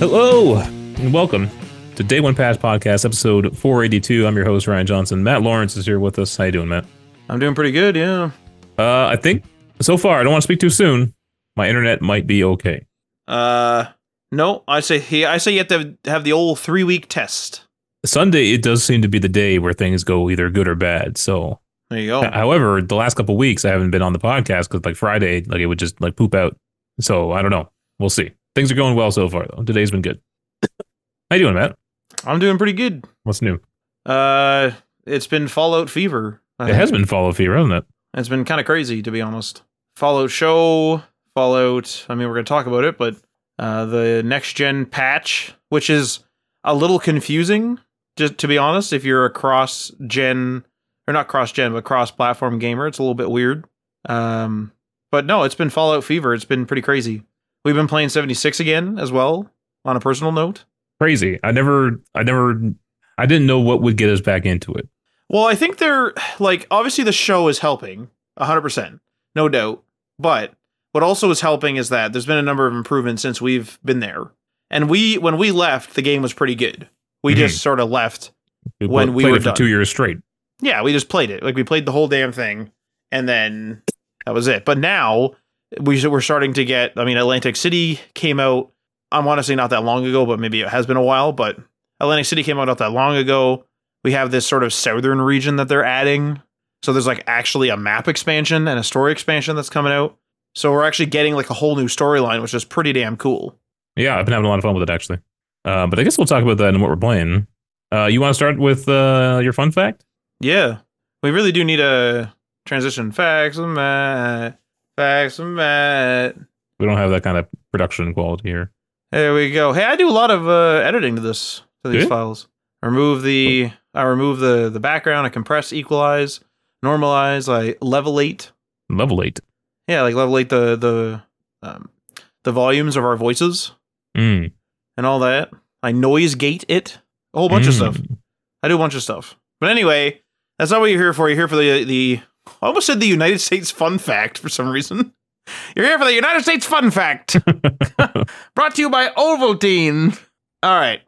Hello, and welcome to Day One Pass Podcast, episode 482. I'm your host, Ryan Johnson. Matt Lawrence is here with us. How you doing, Matt? I'm doing pretty good, yeah. I think, so far, I don't want to speak too soon. My internet might be okay. No, I say you have to have the old 3-week test. Sunday, it does seem to be the day where things go either good or bad, so... There you go. However, the last couple of weeks, I haven't been on the podcast because, like, Friday, like, it would just, like, poop out. So, I don't know. We'll see. Things are going well so far, though. Today's been good. How you doing, Matt? I'm doing pretty good. What's new? It's been Fallout fever. It has been Fallout fever, hasn't it? It's been kind of crazy, to be honest. Fallout show, Fallout, I mean, we're going to talk about it, but the next-gen patch, which is a little confusing, just to be honest, if you're a cross-gen... Or not cross-gen, but cross-platform gamer. It's a little bit weird. But no, it's been Fallout fever. It's been pretty crazy. We've been playing 76 again as well, on a personal note. Crazy. I didn't know what would get us back into it. Well, I think they're, like, obviously the show is helping, 100%, no doubt. But what also is helping is that there's been a number of improvements since we've been there. And when we left, the game was pretty good. We just sort of left when we were for done. 2 years straight. Yeah, we just played it. Like, we played the whole damn thing, and then that was it. But now, we're starting to get... I mean, Atlantic City came out, I want to say not that long ago, but maybe it has been a while, but Atlantic City came out not that long ago. We have this sort of southern region that they're adding. So there's, like, actually a map expansion and a story expansion that's coming out. So we're actually getting, like, a whole new storyline, which is pretty damn cool. Yeah, I've been having a lot of fun with it, actually. But I guess we'll talk about that and what we're playing. You want to start with your fun fact? Yeah, we really do need a transition. Facts and Matt. Facts and Matt. We don't have that kind of production quality here. There we go. Hey, I do a lot of editing to these files. I remove the background. I compress, equalize, normalize. I levelate. Levelate. Yeah, like levelate the volumes of our voices and all that. I noise gate it. A whole bunch of stuff. I do a bunch of stuff. But anyway. That's not what you're here for. You're here for the I almost said the United States fun fact for some reason. You're here for the United States fun fact. Brought to you by Ovaltine. All right.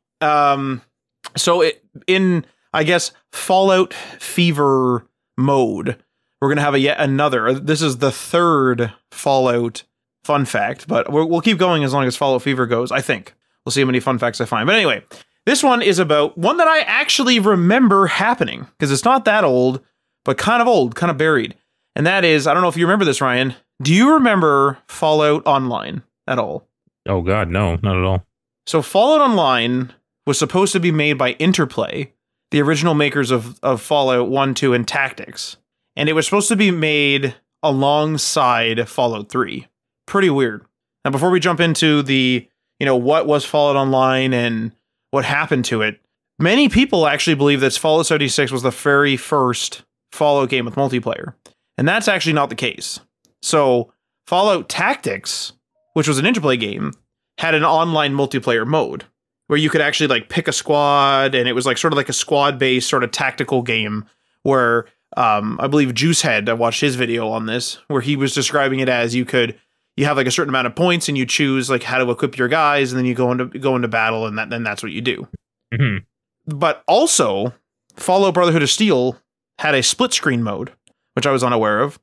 So in, I guess, Fallout fever mode, we're going to have yet another. This is the third Fallout fun fact, but we'll keep going as long as Fallout fever goes, I think. We'll see how many fun facts I find. But anyway, this one is about one that I actually remember happening, because it's not that old, but kind of old, kind of buried. And that is, I don't know if you remember this, Ryan. Do you remember Fallout Online at all? Oh, God, no, not at all. So Fallout Online was supposed to be made by Interplay, the original makers of Fallout 1, 2, and Tactics. And it was supposed to be made alongside Fallout 3. Pretty weird. Now, before we jump into the, what was Fallout Online and what happened to it, many people actually believe that Fallout 76 was the very first Fallout game with multiplayer. And that's actually not the case. So Fallout Tactics, which was an Interplay game, had an online multiplayer mode where you could actually like pick a squad, and it was like sort of like a squad-based sort of tactical game where I believe Juicehead, I watched his video on this, where he was describing it as you have like a certain amount of points and you choose like how to equip your guys, and then you go into battle, and then that's what you do. Mm-hmm. But also, Fallout Brotherhood of Steel had a split screen mode, which I was unaware of.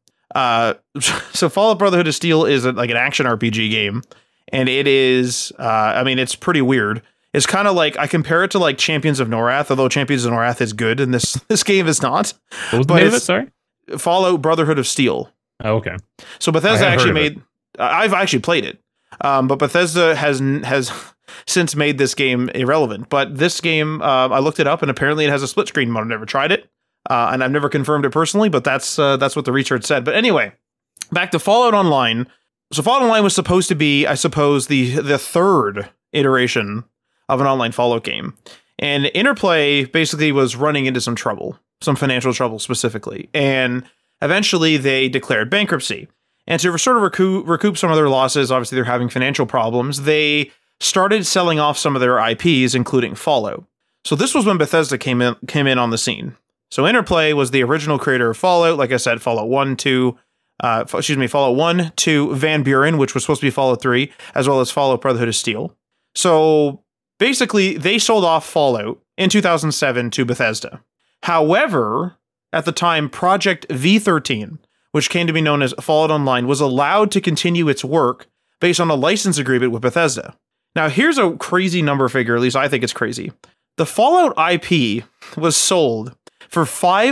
So Fallout Brotherhood of Steel is like an action RPG game, and it is, it's pretty weird. It's kind of like, I compare it to like Champions of Norath, although Champions of Norath is good, and this game is not. What was the name of it? Sorry? Fallout Brotherhood of Steel. Oh, okay. So Bethesda actually made... I've actually played it, but Bethesda has since made this game irrelevant. But this game, I looked it up, and apparently it has a split screen mode. I've never tried it, and I've never confirmed it personally, but that's what the research said. But anyway, back to Fallout Online. So Fallout Online was supposed to be, I suppose, the third iteration of an online Fallout game. And Interplay basically was running into some trouble, some financial trouble specifically. And eventually they declared bankruptcy. And to sort of recoup some of their losses, obviously they're having financial problems, they started selling off some of their IPs, including Fallout. So this was when Bethesda came in on the scene. So Interplay was the original creator of Fallout. Like I said, Fallout 1, 2, Van Buren, which was supposed to be Fallout 3, as well as Fallout Brotherhood of Steel. So basically, they sold off Fallout in 2007 to Bethesda. However, at the time, Project V13, which came to be known as Fallout Online, was allowed to continue its work based on a license agreement with Bethesda. Now, here's a crazy number figure, at least I think it's crazy. The Fallout IP was sold for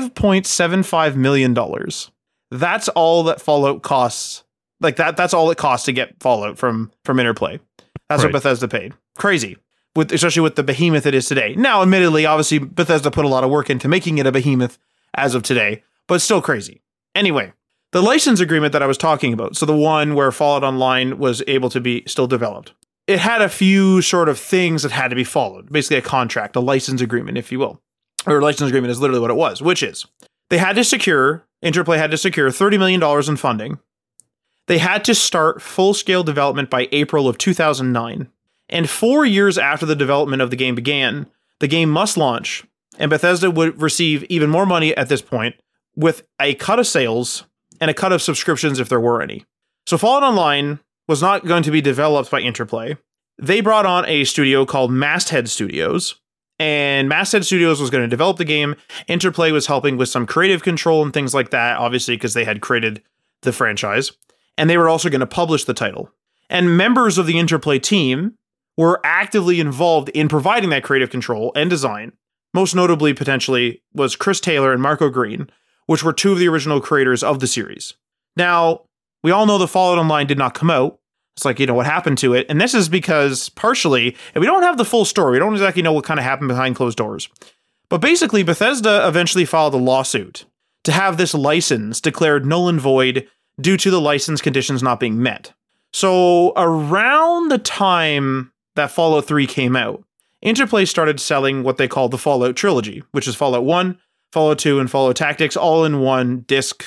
$5.75 million. That's all that Fallout costs. Like that's all it costs to get Fallout from Interplay. That's what Bethesda paid. Crazy. Especially with the behemoth it is today. Now, admittedly, obviously, Bethesda put a lot of work into making it a behemoth as of today, but still crazy. Anyway, the license agreement that I was talking about, so the one where Fallout Online was able to be still developed, it had a few sort of things that had to be followed. Basically a contract, a license agreement, if you will. Or license agreement is literally what it was, which is Interplay had to secure $30 million in funding. They had to start full-scale development by April of 2009. And 4 years after the development of the game began, the game must launch, and Bethesda would receive even more money at this point, with a cut of sales and a cut of subscriptions if there were any. So Fallout Online was not going to be developed by Interplay. They brought on a studio called Masthead Studios, and Masthead Studios was going to develop the game. Interplay was helping with some creative control and things like that, obviously because they had created the franchise, and they were also going to publish the title. And members of the Interplay team were actively involved in providing that creative control and design. Most notably, potentially, was Chris Taylor and Marco Green, which were two of the original creators of the series. Now, we all know the Fallout Online did not come out. It's like, what happened to it? And this is because, partially, and we don't have the full story. We don't exactly know what kind of happened behind closed doors. But basically, Bethesda eventually filed a lawsuit to have this license declared null and void due to the license conditions not being met. So, around the time that Fallout 3 came out, Interplay started selling what they called the Fallout Trilogy, which is Fallout 1, Fallout 2, and Fallout Tactics, all in one disc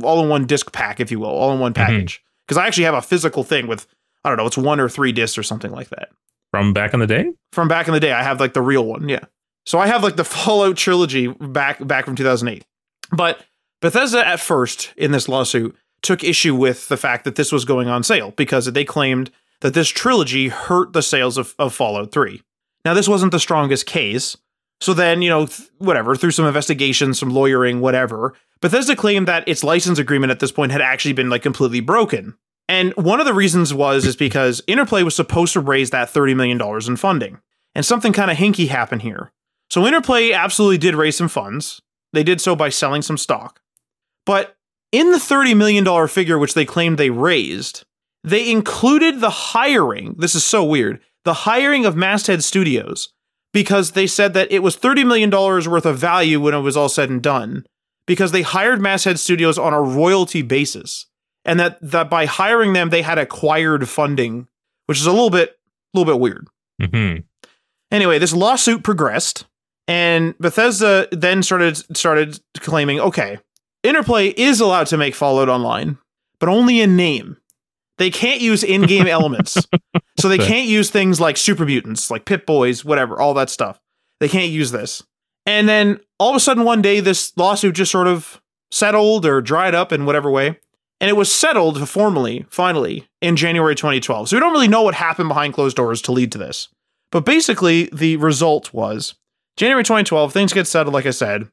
pack, if you will, all in one package. Because I actually have a physical thing with, I don't know, it's 1 or 3 discs or something like that. From back in the day? From back in the day, I have like the real one, yeah. So I have like the Fallout Trilogy back from 2008. But Bethesda at first, in this lawsuit, took issue with the fact that this was going on sale because they claimed that this trilogy hurt the sales of Fallout 3. Now, this wasn't the strongest case. So then, through some investigation, some lawyering, whatever, Bethesda claimed that its license agreement at this point had actually been like completely broken. And one of the reasons is because Interplay was supposed to raise that $30 million in funding. And something kind of hinky happened here. So Interplay absolutely did raise some funds. They did so by selling some stock. But in the $30 million figure which they claimed they raised, they included the hiring. This is so weird. The hiring of Masthead Studios, because they said that it was $30 million worth of value when it was all said and done, because they hired Masthead Studios on a royalty basis, and that by hiring them, they had acquired funding, which is a little bit weird. Mm-hmm. Anyway, this lawsuit progressed, and Bethesda then started claiming, okay, Interplay is allowed to make Fallout Online, but only in name. They can't use in-game elements. So they can't use things like super mutants, like Pip-Boys, whatever, all that stuff. They can't use this. And then all of a sudden one day, this lawsuit just sort of settled or dried up in whatever way. And it was settled formally, finally, in January 2012. So we don't really know what happened behind closed doors to lead to this. But basically, the result was January 2012, things get settled, like I said.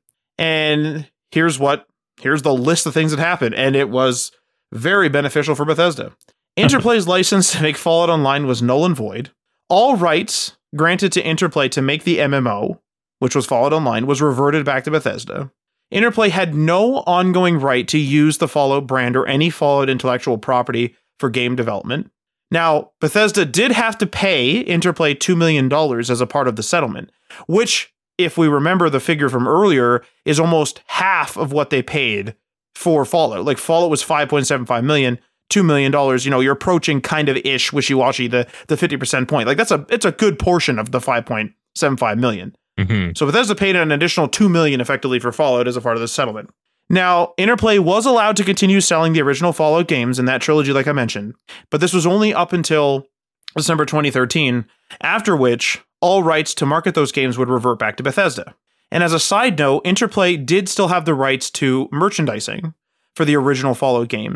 And here's the list of things that happened. And it was very beneficial for Bethesda. Interplay's license to make Fallout Online was null and void. All rights granted to Interplay to make the MMO, which was Fallout Online, was reverted back to Bethesda. Interplay had no ongoing right to use the Fallout brand or any Fallout intellectual property for game development. Now, Bethesda did have to pay Interplay $2 million as a part of the settlement, which, if we remember the figure from earlier, is almost half of what they paid for Fallout. Like Fallout was $5.75 million. $2 million, you're approaching kind of ish wishy-washy the 50% point. Like it's a good portion of the $5.75 million. Mm-hmm. So Bethesda paid an additional $2 million effectively for Fallout as a part of the settlement. Now, Interplay was allowed to continue selling the original Fallout games in that trilogy, like I mentioned, but this was only up until December 2013, after which all rights to market those games would revert back to Bethesda. And as a side note, Interplay did still have the rights to merchandising for the original Fallout games.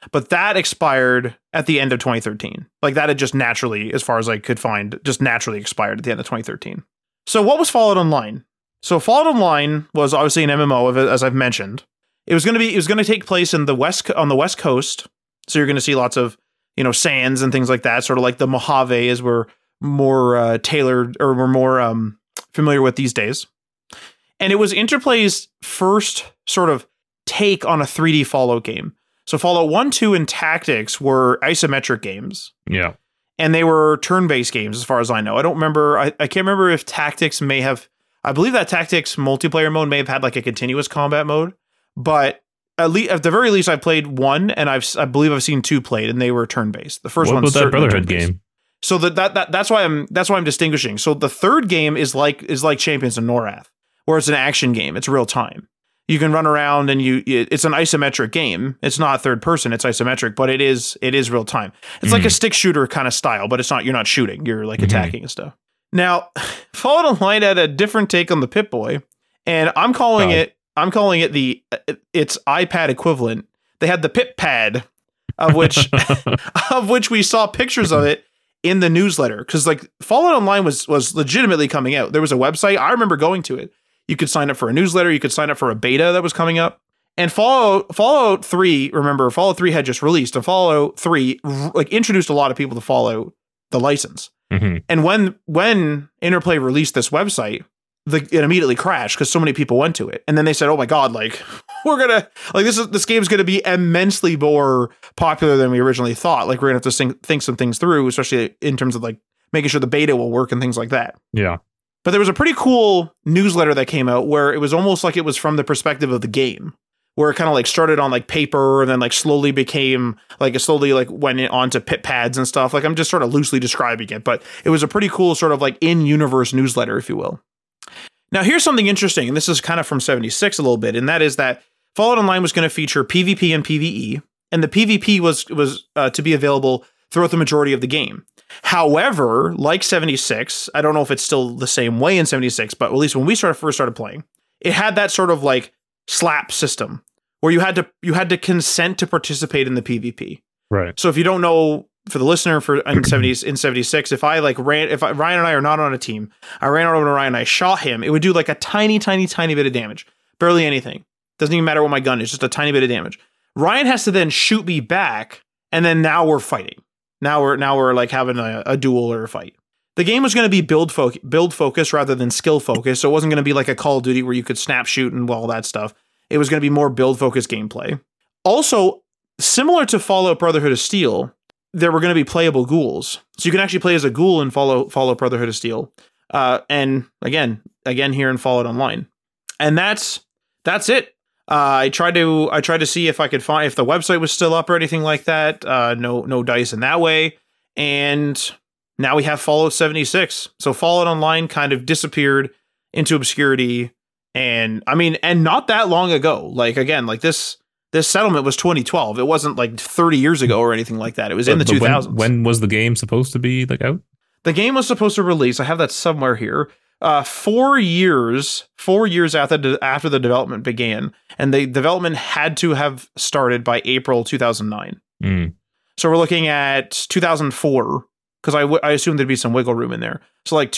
but that expired at the end of 2013. Like that had just naturally, as far as I could find, just naturally expired at the end of 2013. So what was Fallout Online? So Fallout Online was obviously an MMO, as I've mentioned. It was going to take place on the West Coast. So you're going to see lots of, sands and things like that, sort of like the Mojave, as we're more tailored, or we're more familiar with these days. And it was Interplay's first sort of take on a 3D Fallout game. So Fallout 1, 2, and Tactics were isometric games. Yeah. And they were turn-based games, as far as I know. I don't remember. I can't remember if Tactics may have. I believe that Tactics multiplayer mode may have had like a continuous combat mode. But at the very least, I played one, and I believe I've seen two played, and they were turn-based. The first one was that Brotherhood game. So that's why I'm distinguishing. So the third game is like Champions of Norath, where it's an action game. It's real time. You can run around and it's an isometric game. It's not third person, it's isometric, but it is real time. It's like a stick shooter kind of style, but you're not shooting. You're like attacking and stuff. Now, Fallout Online had a different take on the Pip-Boy, and I'm calling it its iPad equivalent. They had the Pip-Pad, of which we saw pictures of it in the newsletter, because like Fallout Online was legitimately coming out. There was a website. I remember going to it. You could sign up for a newsletter. You could sign up for a beta that was coming up. And Fallout 3, remember, Fallout 3 had just released, and Fallout 3 like introduced a lot of people to Fallout, the license. Mm-hmm. And when Interplay released this website, it immediately crashed because so many people went to it. And then they said, "Oh my God, like we're gonna like this game's gonna be immensely more popular than we originally thought. Like we're gonna have to think some things through, especially in terms of like making sure the beta will work and things like that." Yeah. But there was a pretty cool newsletter that came out where it was almost like it was from the perspective of the game, where it kind of like started on like paper and then like slowly became like it slowly like went onto pit pads and stuff. Like I'm just sort of loosely describing it, but it was a pretty cool sort of like in-universe newsletter, if you will. Now here's something interesting, and this is kind of from 76 a little bit, and that is that Fallout Online was going to feature PvP and PvE, and the PvP was to be available throughout the majority of the game. However, like 76, I don't know if it's still the same way in 76, but at least when we first started playing, it had that sort of like slap system where you had to consent to participate in the PvP. Right. So if you don't know, for the listener, in 76, if Ryan and I are not on a team, I ran over to Ryan and I shot him, it would do like a tiny bit of damage. Barely anything. Doesn't even matter what my gun is, just a tiny bit of damage. Ryan has to then shoot me back, and then now we're fighting. Now we're like having a duel or a fight. The game was going to be build focus rather than skill focus, so it wasn't going to be like a Call of Duty where you could snap shoot and all that stuff. It was going to be more build focus gameplay. Also, similar to Fallout Brotherhood of Steel, there were going to be playable ghouls, so you can actually play as a ghoul in Fallout Brotherhood of Steel, and again here in Fallout Online, and that's it. I tried to see if I could find if the website was still up or anything like that. No dice in that way. And now we have Fallout 76. So Fallout Online kind of disappeared into obscurity. And not that long ago. Like again, like this settlement was 2012. It wasn't like 30 years ago or anything like that. It was in the 2000s. When was the game supposed to be like out? The game was supposed to release. I have that somewhere here. 4 years after the development began, and the development had to have started by April 2009. So we're looking at 2004, because I assume there'd be some wiggle room in there. So like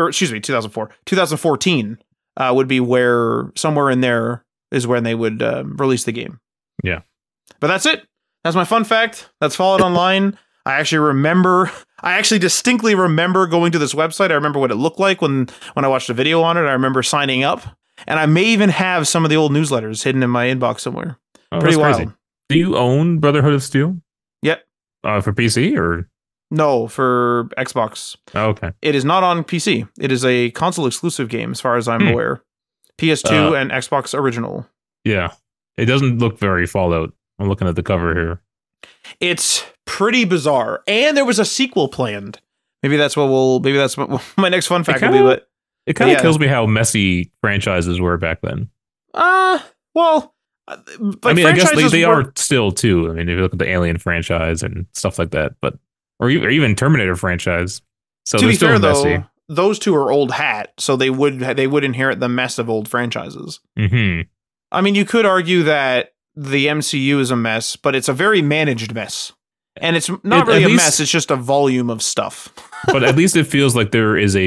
2014 would be where somewhere in there is when they would release the game. Yeah, but that's it. That's my fun fact. That's Fallout Online. I actually distinctly remember going to this website. I remember what it looked like when I watched a video on it. I remember signing up, and I may even have some of the old newsletters hidden in my inbox somewhere. Oh, pretty wild. Crazy. Do you own Brotherhood of Steel? Yep. For PC or? No, for Xbox. Oh, okay. It is not on PC. It is a console exclusive game, as far as I'm aware. PS2 and Xbox original. Yeah. It doesn't look very Fallout. I'm looking at the cover here. It's pretty bizarre, and there was a sequel planned. Maybe that's what my next fun fact will be. But it kind of kills me how messy franchises were back then. Well, like I guess they are still too. I mean, if you look at the Alien franchise and stuff like that, or even Terminator franchise. So to be fair, messy. Though, those two are old hat, so they would inherit the mess of old franchises. Mm-hmm. I mean, you could argue that the MCU is a mess, but it's a very managed mess. And it's not really a mess, it's just a volume of stuff. But at least it feels like there is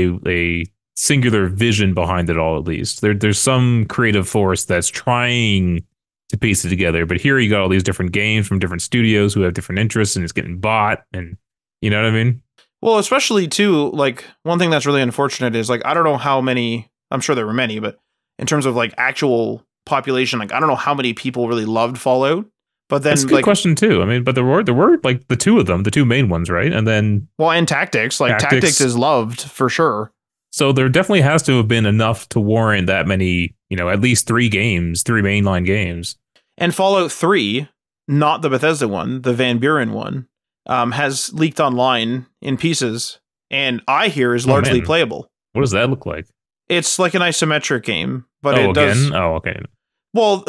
a singular vision behind it all, at least. There's some creative force that's trying to piece it together. But here you got all these different games from different studios who have different interests, and it's getting bought, and you know what I mean? Well, especially too, like, one thing that's really unfortunate is, like, I don't know how many, I'm sure there were many, but in terms of like actual population, like, I don't know how many people really loved Fallout. But then, that's a good question too. I mean, but there were like the two of them, the two main ones, right? And then, well, and Tactics, like Tactics is loved for sure. So there definitely has to have been enough to warrant that many, at least 3 games, 3 mainline games. And Fallout 3, not the Bethesda one, the Van Buren one, has leaked online in pieces, and I hear is largely playable. What does that look like? It's like an isometric game, but it does. Oh, okay. Well,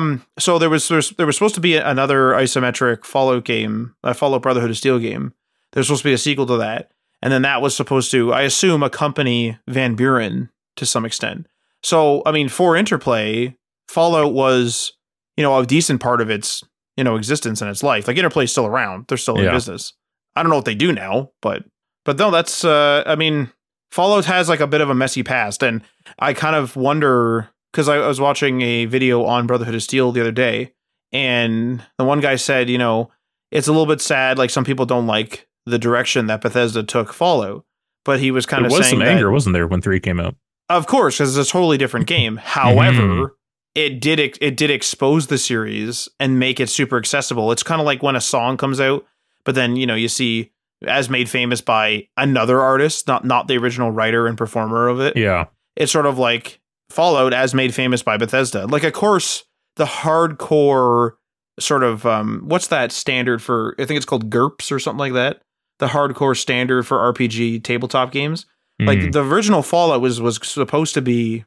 so there was supposed to be another isometric Fallout game, a Fallout Brotherhood of Steel game. There's supposed to be a sequel to that, and then that was supposed to, I assume, accompany Van Buren to some extent. So, I mean, for Interplay, Fallout was, a decent part of its, existence and its life. Like, Interplay's still around; they're still in business. I don't know what they do now, but no, that's, I mean, Fallout has like a bit of a messy past, and I kind of wonder. Because I was watching a video on Brotherhood of Steel the other day, and the one guy said, it's a little bit sad. Like, some people don't like the direction that Bethesda took Fallout, but he was kind of saying there was some anger, wasn't there, when 3 came out? Of course, because it's a totally different game. However, it did expose the series and make it super accessible. It's kind of like when a song comes out, but then you see as made famous by another artist, not the original writer and performer of it. Yeah, it's sort of like Fallout as made famous by Bethesda. Like, of course, the hardcore sort of, what's that standard for? I think it's called GURPS or something like that. The hardcore standard for RPG tabletop games. Like, the original Fallout was supposed to be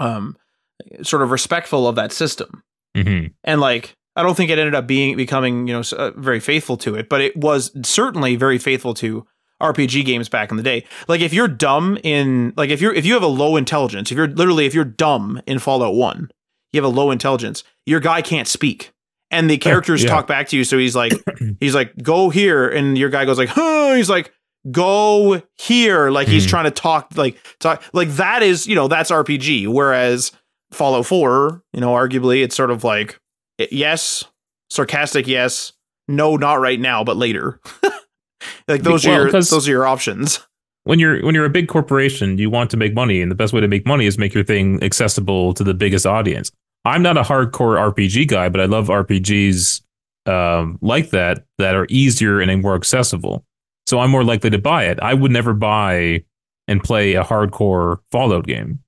sort of respectful of that system. And like, I don't think it ended up becoming, very faithful to it, but it was certainly very faithful to RPG games back in the day. Like, if you're dumb in, like, if you have a low intelligence, if you're dumb in Fallout 1, you have a low intelligence, your guy can't speak, and the characters talk back to you. So he's like, go here, and your guy goes like, huh, he's like, go here, like he's trying to talk like that is, that's RPG. Whereas Fallout 4, arguably it's sort of like, yes, sarcastic, yes, no, not right now, but later. Like, those are your options. When you're a big corporation, you want to make money, and the best way to make money is make your thing accessible to the biggest audience. I'm not a hardcore RPG guy, but I love RPGs like that are easier and more accessible. So I'm more likely to buy it. I would never buy and play a hardcore Fallout game.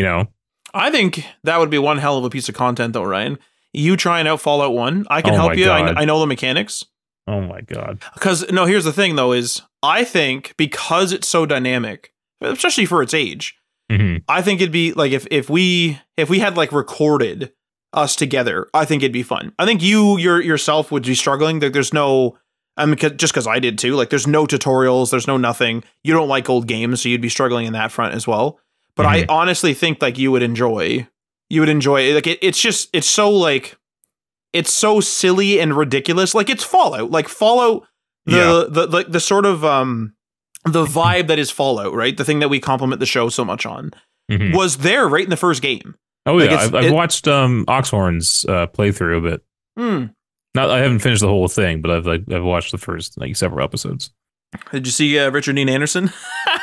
I think that would be one hell of a piece of content, though, Ryan. You trying out Fallout 1, I can help you. I know the mechanics. Oh my God. Because, no, here's the thing, though, is I think because it's so dynamic, especially for its age, I think it'd be like if we had like recorded us together, I think it'd be fun. I think you yourself would be struggling. There's no, just because I did too, like, there's no tutorials, there's no nothing. You don't like old games, so you'd be struggling in that front as well. But I honestly think like you would enjoy it. Like, it's so like, it's so silly and ridiculous. Like, it's Fallout. Like, Fallout, the sort of the vibe that is Fallout, right? The thing that we compliment the show so much on was there right in the first game. Oh, like, yeah, I've watched Oxhorn's playthrough of it. I haven't finished the whole thing, but I've watched the first like several episodes. Did you see Richard Dean Anderson?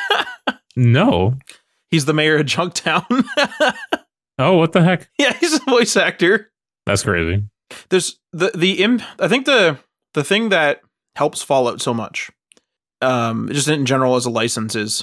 No, he's the mayor of Junktown. Oh, what the heck? Yeah, he's a voice actor. That's crazy. There's I think the thing that helps Fallout so much, just in general as a license, is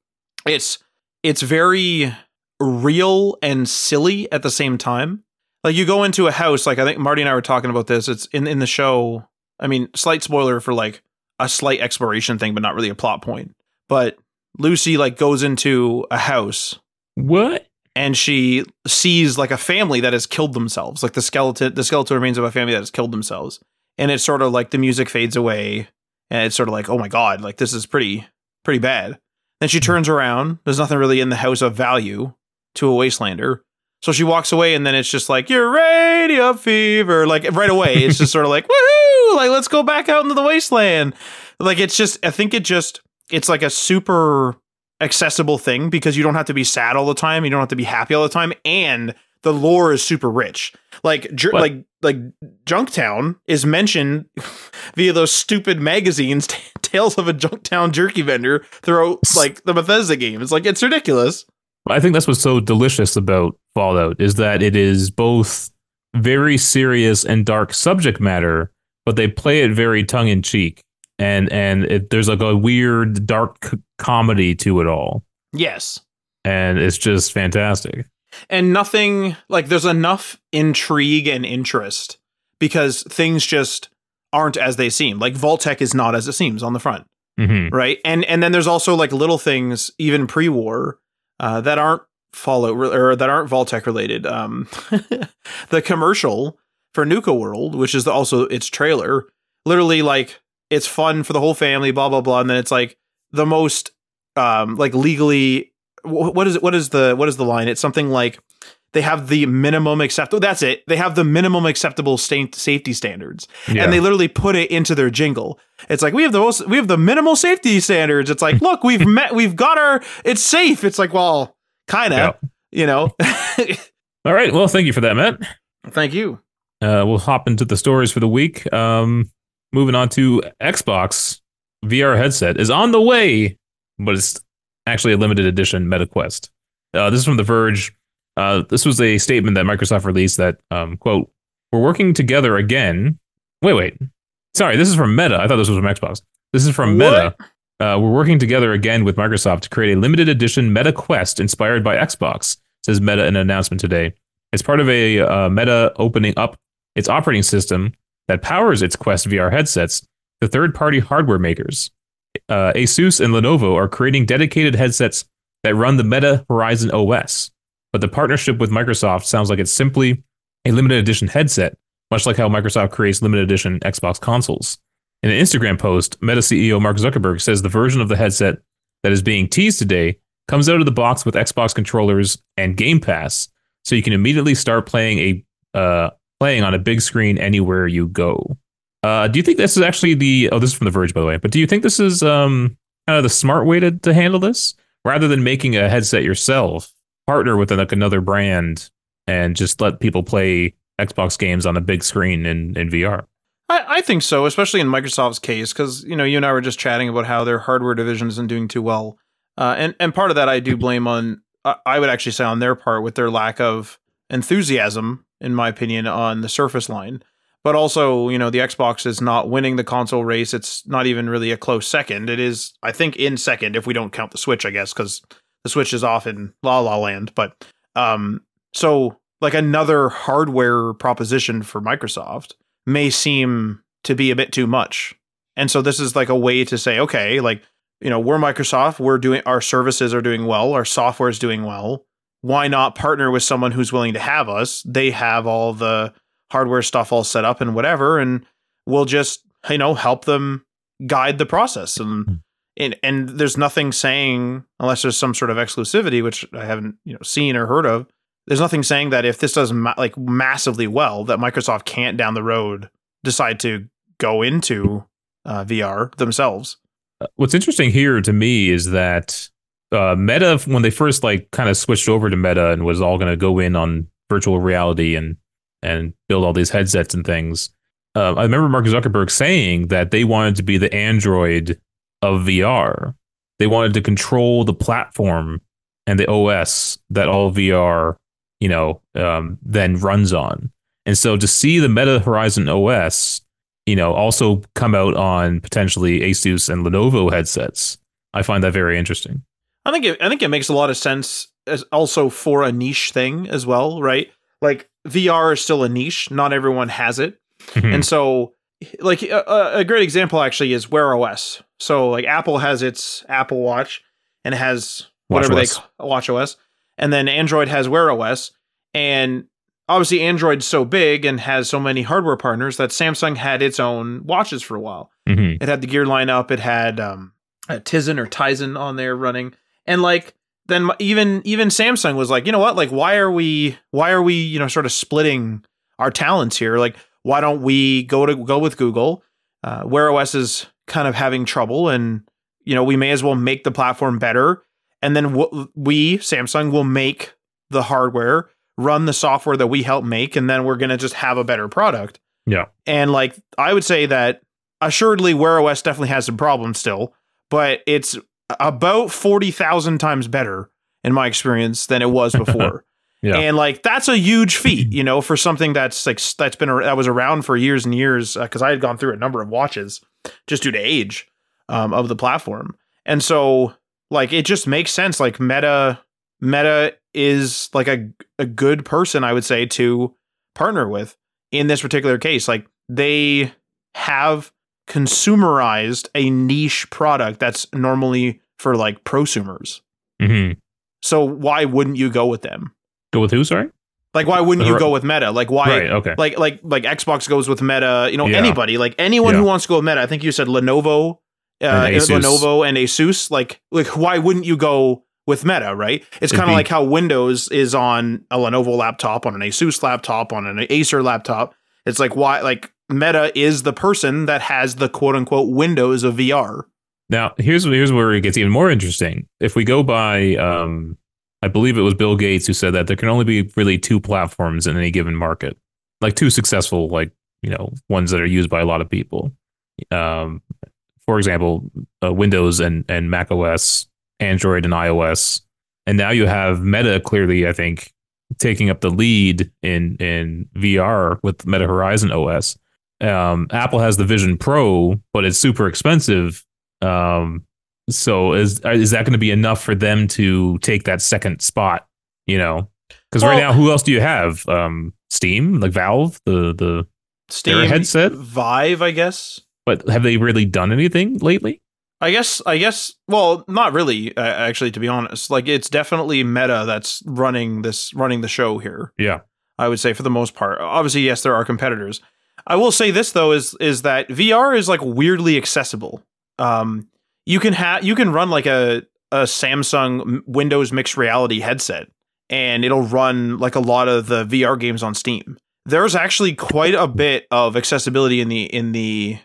it's very real and silly at the same time. Like, you go into a house, like, I think Marty and I were talking about this. It's in the show. I mean, slight spoiler for like a slight exploration thing, but not really a plot point. But Lucy like goes into a house. What? And she sees like a family that has killed themselves, like the skeletal remains of a family that has killed themselves. And it's sort of like the music fades away, and it's sort of like, oh my God, like, this is pretty bad. Then she turns around. There's nothing really in the house of value to a wastelander. So she walks away, and then it's just like, your radio fever. Like, right away, it's just sort of like, woohoo! Like, let's go back out into the wasteland. Like, it's just, I think it's like a super accessible thing because you don't have to be sad all the time. You don't have to be happy all the time. And the lore is super rich. Like Junktown is mentioned via those stupid magazines, Tales of a Junktown jerky vendor throughout like the Bethesda game. It's like, it's ridiculous. I think that's what's so delicious about Fallout is that it is both very serious and dark subject matter, but they play it very tongue in cheek, and there's like a weird dark comedy to it all. Yes, and it's just fantastic. And nothing like there's enough intrigue and interest because things just aren't as they seem. Like Vault-Tec is not as it seems on the front, right? And then there's also like little things even pre-war. That aren't Fallout or that aren't Vault-Tec related. The commercial for Nuka World, which is also its trailer, literally like it's fun for the whole family, blah blah blah, and then it's like the most like legally what is the line? It's something like they have the minimum acceptable. That's it. They have the minimum acceptable safety standards, and they literally put it into their jingle. It's like we have the minimal safety standards. It's like, look, we've got our. It's safe. It's like, well, kind of, All right. Well, thank you for that, Matt. Thank you. We'll hop into the stories for the week. Moving on to Xbox VR headset is on the way, but it's actually a limited edition MetaQuest. This is from The Verge. This was a statement that Microsoft released that, quote, we're working together again. Wait. Sorry, this is from Meta. I thought this was from Xbox. This is from Meta. We're working together again with Microsoft to create a limited edition MetaQuest inspired by Xbox, says Meta in an announcement today. It's part of a Meta opening up its operating system that powers its Quest VR headsets to third-party hardware makers. Asus and Lenovo are creating dedicated headsets that run the Meta Horizon OS. But the partnership with Microsoft sounds like it's simply a limited edition headset, much like how Microsoft creates limited edition Xbox consoles. In an Instagram post, Meta CEO Mark Zuckerberg says the version of the headset that is being teased today comes out of the box with Xbox controllers and Game Pass, so you can immediately start playing on a big screen anywhere you go. Do you think this is actually this is from The Verge, by the way, but do you think this is kind of the smart way to handle this? Rather than making a headset yourself, partner with like another brand and just let people play Xbox games on a big screen in VR. I think so, especially in Microsoft's case, because you and I were just chatting about how their hardware division isn't doing too well, and part of that I do blame on. I would actually say on their part with their lack of enthusiasm, in my opinion, on the Surface line. But also, the Xbox is not winning the console race. It's not even really a close second. It is, I think, in second if we don't count the Switch, I guess, because the Switch is off in La La Land. But so like another hardware proposition for Microsoft may seem to be a bit too much. And so this is like a way to say, okay, like, we're Microsoft, our services are doing well, our software is doing well. Why not partner with someone who's willing to have us? They have all the hardware stuff all set up and whatever, and we'll just, help them guide the process. And there's nothing saying, unless there's some sort of exclusivity, which I haven't, seen or heard of, there's nothing saying that if this does massively well, that Microsoft can't down the road decide to go into VR themselves. What's interesting here to me is that Meta, when they first kind of switched over to Meta and was all going to go in on virtual reality and build all these headsets and things, I remember Mark Zuckerberg saying that they wanted to be the Android of VR. They wanted to control the platform and the OS that all VR, then runs on. And so to see the Meta Horizon OS, also come out on potentially Asus and Lenovo headsets, I find that very interesting. I think it makes a lot of sense as also for a niche thing as well, right? Like VR is still a niche. Not everyone has it. Mm-hmm. And so like a great example actually is Wear OS. So like Apple has its Apple Watch and it has whatever they call Watch OS. And then Android has Wear OS. And obviously Android's so big and has so many hardware partners that Samsung had its own watches for a while. Mm-hmm. It had the Gear lineup. It had Tizen on there running. And like even Samsung was like, you know what, like why are we sort of splitting our talents here? Like, why don't we go with Google? Wear OS is kind of having trouble, and we may as well make the platform better, and then we Samsung will make the hardware, run the software that we help make, and then we're gonna just have a better product. Yeah. And like I would say that assuredly Wear OS definitely has some problems still, but it's about 40,000 times better in my experience than it was before. Yeah. And like that's a huge feat, for something that was around for years and years, because I had gone through a number of watches just due to age of the platform. And so like it just makes sense. Like Meta is like a good person, I would say, to partner with in this particular case. Like they have consumerized a niche product that's normally for like prosumers. Mm-hmm. So why wouldn't you go with them? Go with who? Sorry. Like why wouldn't you go with Meta? Like why? Right, okay. Like Xbox goes with Meta. Anybody, like anyone who wants to go with Meta. I think you said Lenovo, Lenovo and Asus. Like why wouldn't you go with Meta? Right. It's kind of like how Windows is on a Lenovo laptop, on an Asus laptop, on an Acer laptop. It's like why like Meta is the person that has the quote unquote Windows of VR. Now, here's where it gets even more interesting. If we go by, I believe it was Bill Gates who said that there can only be really two platforms in any given market, like two successful, like, ones that are used by a lot of people. For example, Windows and Mac OS, Android and iOS. And now you have Meta clearly, I think, taking up the lead in VR with Meta Horizon OS. Apple has the Vision Pro, but it's super expensive. So is that going to be enough for them to take that second spot? Because right now, who else do you have? Steam, like Valve, the Steam headset, Vive, I guess. But have they really done anything lately? I guess. Well, not really. Actually, to be honest, like it's definitely Meta that's running the show here. Yeah, I would say for the most part. Obviously, yes, there are competitors. I will say this though is that VR is like weirdly accessible. You can run like a Samsung Windows mixed reality headset, and it'll run like a lot of the VR games on Steam. There's actually quite a bit of accessibility in the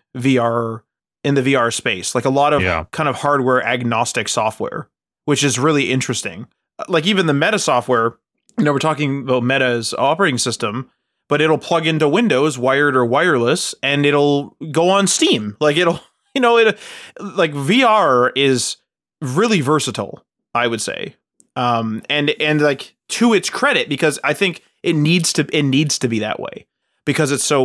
VR space, like a lot of kind of hardware agnostic software, which is really interesting. Like even the Meta software, we're talking about Meta's operating system, but it'll plug into Windows, wired or wireless, and it'll go on Steam. Like it'll, like VR is really versatile, I would say. And like to its credit, because I think it needs to be that way because it's so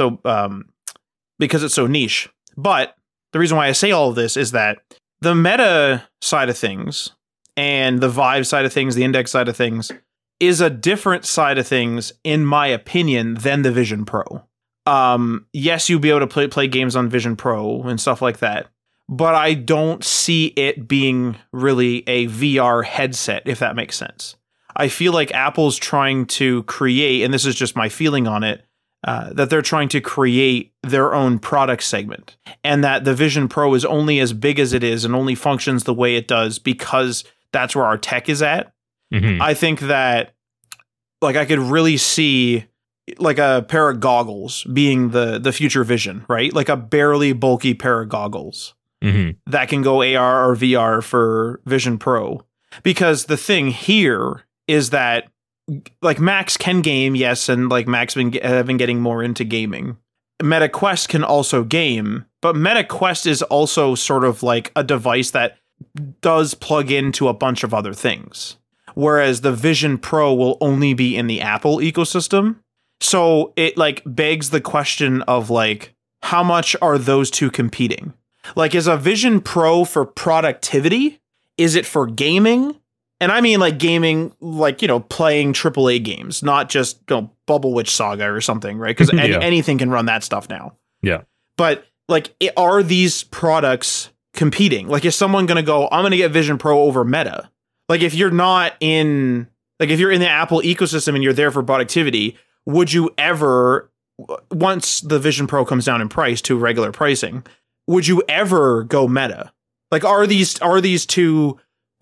niche. But the reason why I say all of this is that the Meta side of things and the Vive side of things, the Index side of things, is a different side of things, in my opinion, than the Vision Pro. Yes, you'll be able to play games on Vision Pro and stuff like that, but I don't see it being really a VR headset, if that makes sense. I feel like Apple's trying to create, and this is just my feeling on it, that they're trying to create their own product segment, and that the Vision Pro is only as big as it is and only functions the way it does because that's where our tech is at. Mm-hmm. I think that like I could really see like a pair of goggles being the future vision, right? Like a barely bulky pair of goggles that can go AR or VR for Vision Pro. Because the thing here is that like Max can game, yes, and like Max have been getting more into gaming. Meta Quest can also game, but Meta Quest is also sort of like a device that does plug into a bunch of other things. Whereas the Vision Pro will only be in the Apple ecosystem. So it like begs the question of like, how much are those two competing? Like, is a Vision Pro for productivity? Is it for gaming? And I mean like gaming, like, playing AAA games, not just Bubble Witch Saga or something, right? Because anything can run that stuff now. Yeah. But like, are these products competing? Like, is someone going to go, I'm going to get Vision Pro over Meta? Like, if you're in the Apple ecosystem and you're there for productivity, would you ever, once the Vision Pro comes down in price to regular pricing, would you ever go Meta? Like, are these two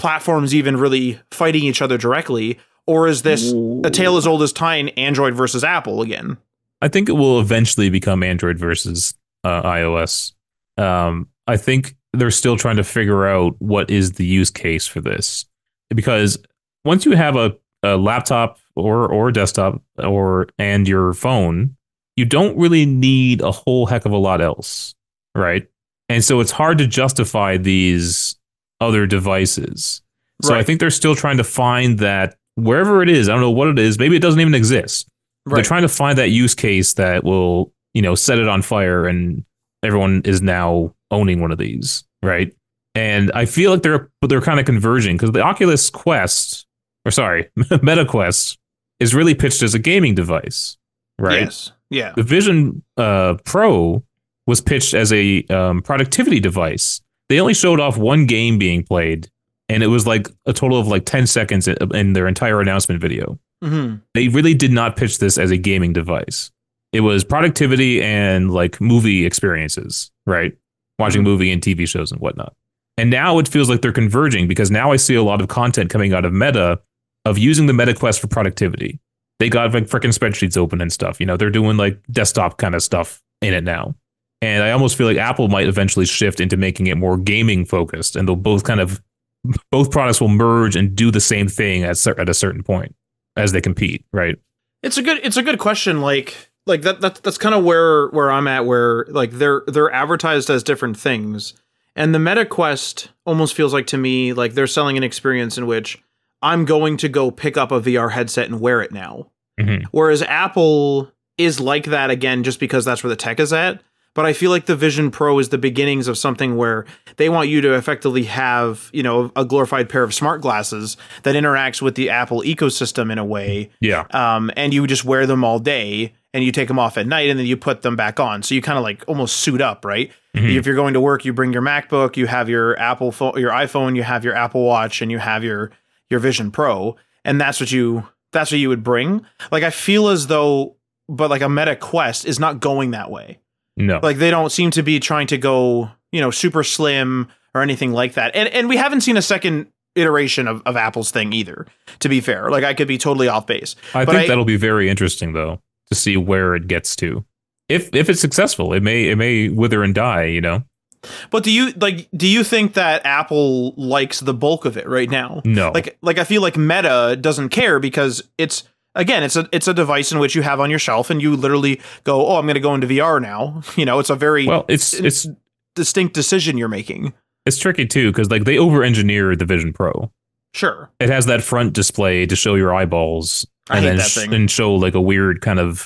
platforms even really fighting each other directly? Or is this a tale as old as time, Android versus Apple again? I think it will eventually become Android versus iOS. I think they're still trying to figure out what is the use case for this, because once you have a laptop or desktop and your phone, you don't really need a whole heck of a lot else, right? And so it's hard to justify these other devices. So Right. I think they're still trying to find that wherever it is. I don't know what it is. Maybe it doesn't even exist. Right. They're trying to find that use case that will, set it on fire and everyone is now owning one of these, right? And I feel like they're kind of converging, because the Oculus Quest, or sorry, Meta Quest, is really pitched as a gaming device, right? Yes. Yeah. The Vision Pro was pitched as a productivity device. They only showed off one game being played, and it was like a total of like 10 seconds in their entire announcement video. Mm-hmm. They really did not pitch this as a gaming device. It was productivity and like movie experiences, right? Watching movie and TV shows and whatnot. And now it feels like they're converging, because now I see a lot of content coming out of Meta of using the Meta Quest for productivity. They got like freaking spreadsheets open and stuff. They're doing like desktop kind of stuff in it now. And I almost feel like Apple might eventually shift into making it more gaming focused, and both products will merge and do the same thing at a certain point as they compete, right? It's a good question. Like that's kind of where I'm at, where like they're advertised as different things. And the Meta Quest almost feels like, to me, like they're selling an experience in which I'm going to go pick up a VR headset and wear it now. Mm-hmm. Whereas Apple is like that, again, just because that's where the tech is at. But I feel like the Vision Pro is the beginnings of something where they want you to effectively have, a glorified pair of smart glasses that interacts with the Apple ecosystem in a way. Yeah. And you just wear them all day and you take them off at night and then you put them back on. So you kind of like almost suit up, right? Mm-hmm. If you're going to work, you bring your MacBook, you have your Apple phone, your iPhone, you have your Apple Watch, and you have your Vision Pro, and that's what you would bring. Like, I feel as though, but like a Meta Quest is not going that way. No. Like, they don't seem to be trying to go, super slim or anything like that. And we haven't seen a second iteration of Apple's thing either, to be fair. Like, I could be totally off base. I think that'll be very interesting, though, to see where it gets to. If it's successful, it may wither and die, But do you think that Apple likes the bulk of it right now? No. Like I feel like Meta doesn't care, because it's a device in which you have on your shelf and you literally go, oh, I'm going to go into VR now. It's a very it's distinct decision you're making. It's tricky too, because like they over-engineered the Vision Pro. Sure. It has that front display to show your eyeballs, and show like a weird kind of,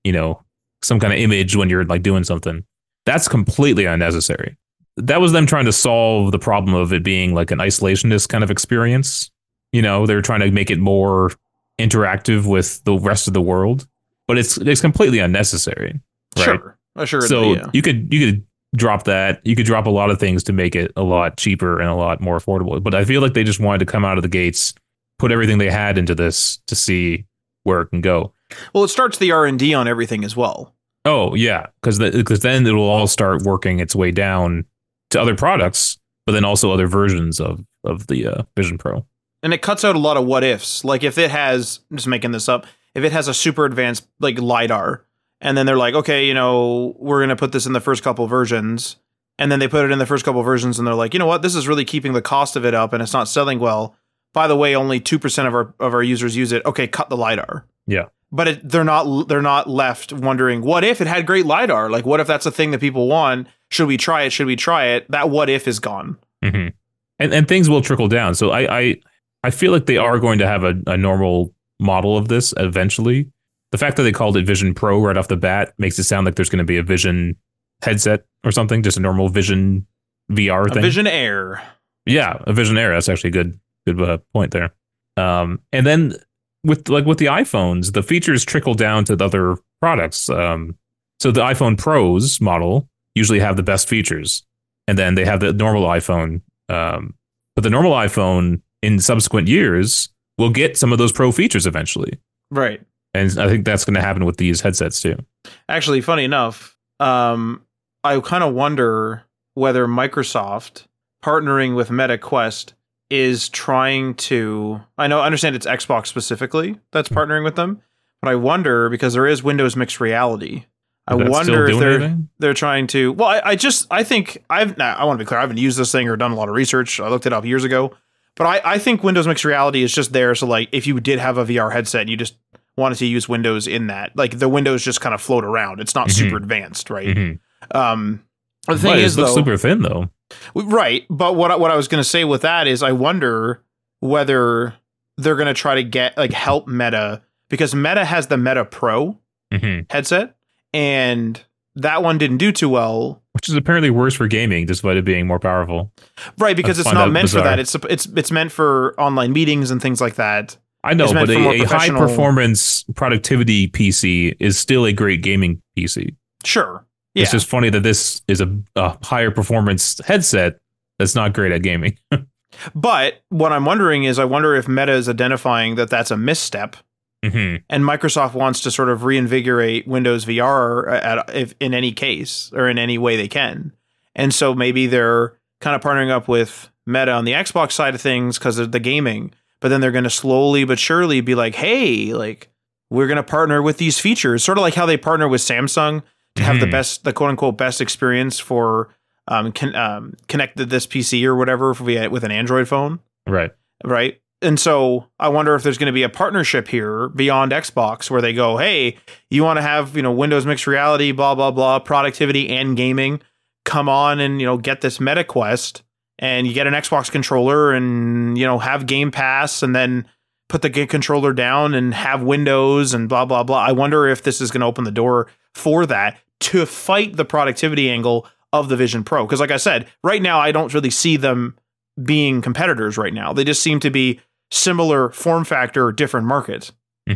some kind of image when you're like doing something. That's completely unnecessary. That was them trying to solve the problem of it being like an isolationist kind of experience. They're trying to make it more interactive with the rest of the world, but it's completely unnecessary. Right? Sure. So you could drop that. You could drop a lot of things to make it a lot cheaper and a lot more affordable. But I feel like they just wanted to come out of the gates, put everything they had into this to see where it can go. Well, it starts the R&D on everything as well. Oh yeah, because then it will all start working its way down to other products, but then also other versions of the Vision Pro. And it cuts out a lot of what ifs. Like, if it has, just making this up, if it has a super advanced like LiDAR, and then they're like, okay, we're going to put this in the first couple versions, and then they put it in the first couple versions, and they're like, you know what, this is really keeping the cost of it up, and it's not selling well. By the way, only 2% of our users use it. Okay, cut the LiDAR. Yeah. But they're not left wondering, what if it had great LiDAR? Like, what if that's a thing that people want? Should we try it? That what if is gone. Mm-hmm. And things will trickle down. So I feel like they are going to have a normal model of this eventually. The fact that they called it Vision Pro right off the bat makes it sound like there's going to be a Vision headset or something, just a normal Vision VR thing. Vision Air. Yeah, a Vision Air. That's actually a good point there. And then with the iPhones, the features trickle down to the other products. So the iPhone Pros model usually have the best features, and then they have the normal iPhone. But the normal iPhone in subsequent years will get some of those Pro features eventually. Right. And I think that's going to happen with these headsets too. Actually, funny enough, I kind of wonder whether Microsoft partnering with Meta Quest is trying to, I understand it's Xbox specifically that's partnering with them, but I wonder, because there is Windows Mixed Reality, I wonder if they're trying to, well, I think I want to be clear, I haven't used this thing or done a lot of research. I looked it up years ago, but I think Windows Mixed Reality is just there. So like if you did have a VR headset and you just wanted to use Windows in that, like the Windows just kind of float around. It's not super advanced, right? The thing is, though, super thin though. Right, but what I was going to say with that is I wonder whether they're going to try to get like help Meta, because Meta has the Meta Pro headset, and that one didn't do too well, which is apparently worse for gaming, despite it being more powerful. Right, because it's not meant for that. It's meant for online meetings and things like that. I know, but a high performance productivity PC is still a great gaming PC. Sure. Yeah. It's just funny that this is a higher performance headset that's not great at gaming. But what I'm wondering is, I wonder if Meta is identifying that that's a misstep, and Microsoft wants to sort of reinvigorate Windows VR in any case or in any way they can. And so maybe they're kind of partnering up with Meta on the Xbox side of things because of the gaming, but then they're going to slowly but surely be like, hey, like we're going to partner with these features, sort of like how they partner with Samsung to have the quote unquote best experience for connected this PC or whatever with an Android phone. Right. And so I wonder if there's going to be a partnership here beyond Xbox where they go, hey, you want to have, Windows Mixed Reality, blah, blah, blah, productivity and gaming, come on and, get this Meta Quest, and you get an Xbox controller and, have Game Pass, and then put the controller down and have Windows and blah, blah, blah. I wonder if this is going to open the door for that, to fight the productivity angle of the Vision Pro. Because like I said, right now, I don't really see them being competitors right now. They just seem to be similar form factor, different markets.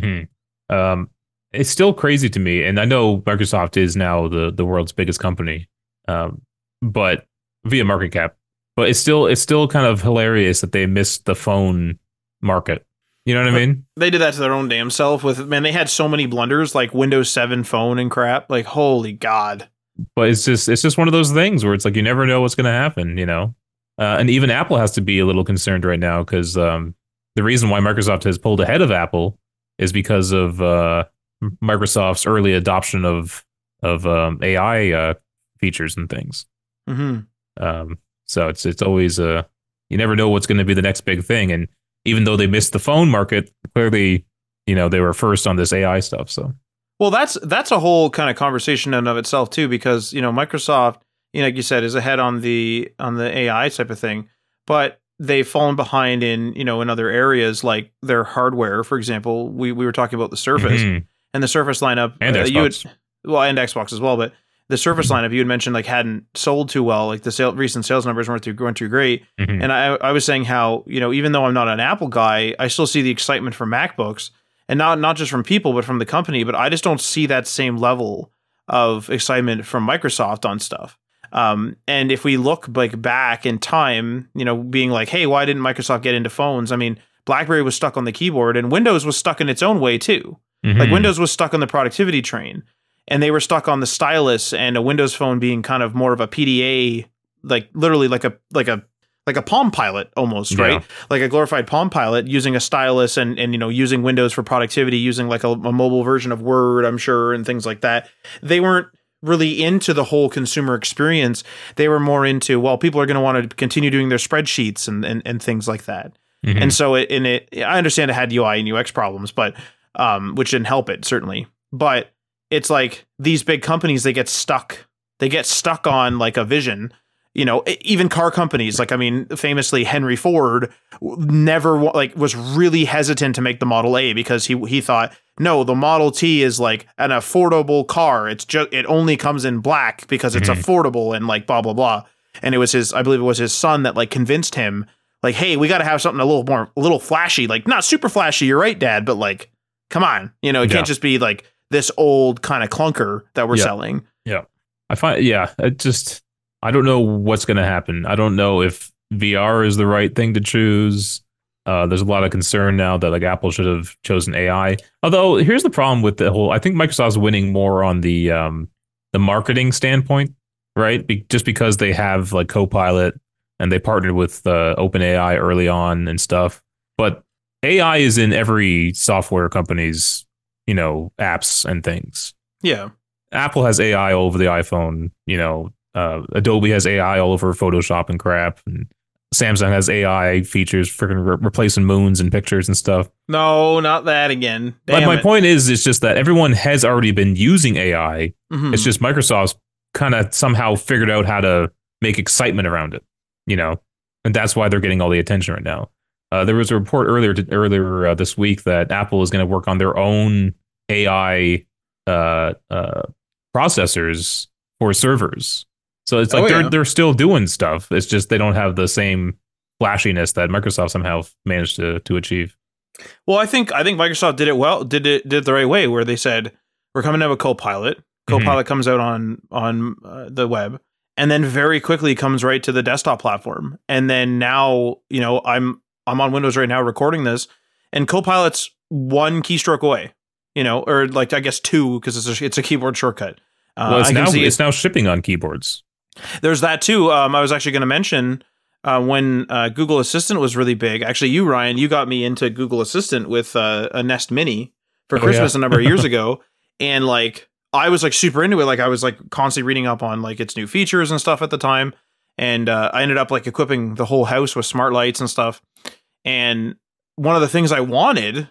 It's still crazy to me. And I know Microsoft is now the world's biggest company, but via market cap, but it's still kind of hilarious that they missed the phone market. You know what I mean? They did that to their own damn self they had so many blunders, like Windows 7 phone and crap. Like, holy God. But it's just one of those things where it's like, you never know what's going to happen, and even Apple has to be a little concerned right now, because the reason why Microsoft has pulled ahead of Apple is because of Microsoft's early adoption of AI features and things. So it's always you never know what's going to be the next big thing. And even though they missed the phone market, clearly, they were first on this AI stuff. So, well, that's a whole kind of conversation in and of itself too, because Microsoft, like you said, is ahead on the AI type of thing, but they've fallen behind in in other areas like their hardware. For example, we were talking about the Surface and the Surface lineup, and Xbox. And Xbox as well, but the Surface lineup you had mentioned hadn't sold too well. Like the recent sales numbers weren't too great. And I was saying how, even though I'm not an Apple guy, I still see the excitement from MacBooks, and not just from people, but from the company. But I just don't see that same level of excitement from Microsoft on stuff. And if we look back in time, being like, hey, why didn't Microsoft get into phones? I mean, BlackBerry was stuck on the keyboard, and Windows was stuck in its own way too. Like Windows was stuck on the productivity train. And they were stuck on the stylus, and a Windows phone being kind of more of a PDA, like literally like a Palm Pilot almost, right? Like a glorified Palm Pilot, using a stylus and using Windows for productivity, using like a mobile version of Word, I'm sure, and things like that. They weren't really into the whole consumer experience. They were more into, well, people are going to want to continue doing their spreadsheets and things like that. And so I understand it had UI and UX problems, but which didn't help it certainly, but it's like these big companies, they get stuck on like a vision, even car companies. Like, I mean, famously Henry Ford never was really hesitant to make the Model A because he thought, no, the Model T is like an affordable car. It only comes in black because it's affordable and like blah, blah, blah. And I believe it was his son that like convinced him like, hey, we got to have something a little flashy, like not super flashy. You're right, Dad. But like, come on, it can't just be like this old kind of clunker that we're selling. Yeah. I don't know what's going to happen. I don't know if VR is the right thing to choose. There's a lot of concern now that like Apple should have chosen AI. Although here's the problem with the whole, I think Microsoft's winning more on the marketing standpoint, right? Just because they have like Copilot, and they partnered with OpenAI early on and stuff. But AI is in every software company's, apps and things. Yeah. Apple has AI all over the iPhone. Adobe has AI all over Photoshop and crap, and Samsung has AI features freaking replacing moons and pictures and stuff. No, not that again. My point is, it's just that everyone has already been using AI. Mhm. It's just Microsoft's kind of somehow figured out how to make excitement around it, and that's why they're getting all the attention right now. There was a report earlier this week that Apple is going to work on their own AI processors for servers. So it's like they're still doing stuff. It's just they don't have the same flashiness that Microsoft somehow managed to achieve. Well, I think Microsoft did it well. Did it the right way, where they said we're coming out with Copilot. Copilot comes out on the web, and then very quickly comes right to the desktop platform. And then now, I'm on Windows right now recording this, and Copilot's one keystroke away. Or like I guess two, because it's a keyboard shortcut. Well, it's now shipping on keyboards. There's that too. I was actually going to mention when Google Assistant was really big. Actually, you, Ryan, you got me into Google Assistant with a Nest Mini for Christmas a number of years ago, and like I was like super into it. Like I was like constantly reading up on like its new features and stuff at the time, and I ended up like equipping the whole house with smart lights and stuff. And one of the things I wanted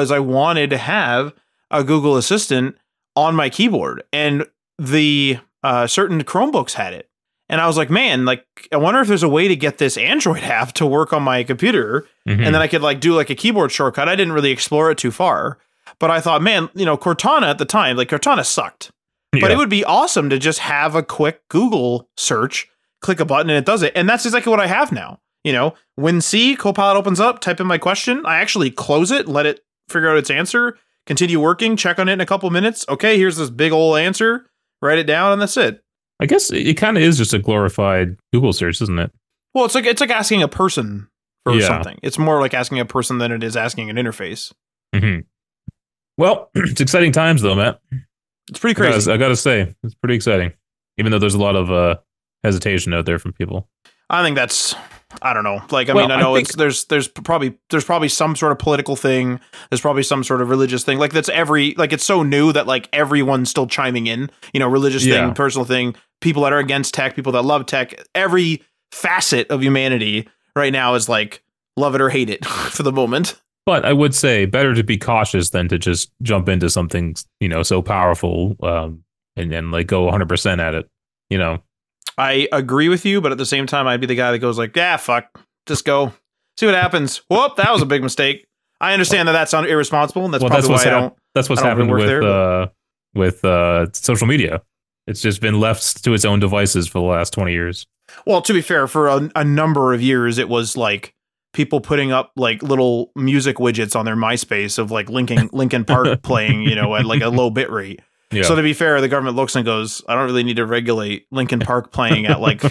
to have a Google Assistant on my keyboard, and the certain Chromebooks had it. And I was like, man, like, I wonder if there's a way to get this Android app to work on my computer. And then I could like do like a keyboard shortcut. I didn't really explore it too far, but I thought, man, Cortana at the time, like Cortana sucked, but it would be awesome to just have a quick Google search, click a button and it does it. And that's exactly what I have now. When Copilot opens up, type in my question. I actually close it, let it figure out its answer, continue working, check on it in a couple minutes. Okay, here's this big old answer. Write it down, and that's it. I guess it kind of is just a glorified Google search, isn't it? Well, it's like asking a person for something. It's more like asking a person than it is asking an interface. Mm-hmm. Well, it's exciting times, though, Matt. It's pretty crazy. I gotta say, it's pretty exciting, even though there's a lot of hesitation out there from people. I think that's, I don't know. Like, I mean, I know there's probably some sort of political thing. There's probably some sort of religious thing. Like it's so new that like everyone's still chiming in, religious thing, personal thing, people that are against tech, people that love tech, every facet of humanity right now is like, love it or hate it for the moment. But I would say better to be cautious than to just jump into something, so powerful, and like go 100% at it, I agree with you, but at the same time, I'd be the guy that goes like, yeah, fuck, just go. See what happens. Whoop, that was a big mistake. I understand that that sounded irresponsible, and that's probably why I don't. That's what's happened with social media. It's just been left to its own devices for the last 20 years. Well, to be fair, for a number of years, it was like people putting up like little music widgets on their MySpace of like Linkin Park playing, at like a low bit rate. Yeah. So to be fair, the government looks and goes, I don't really need to regulate Linkin Park playing at like,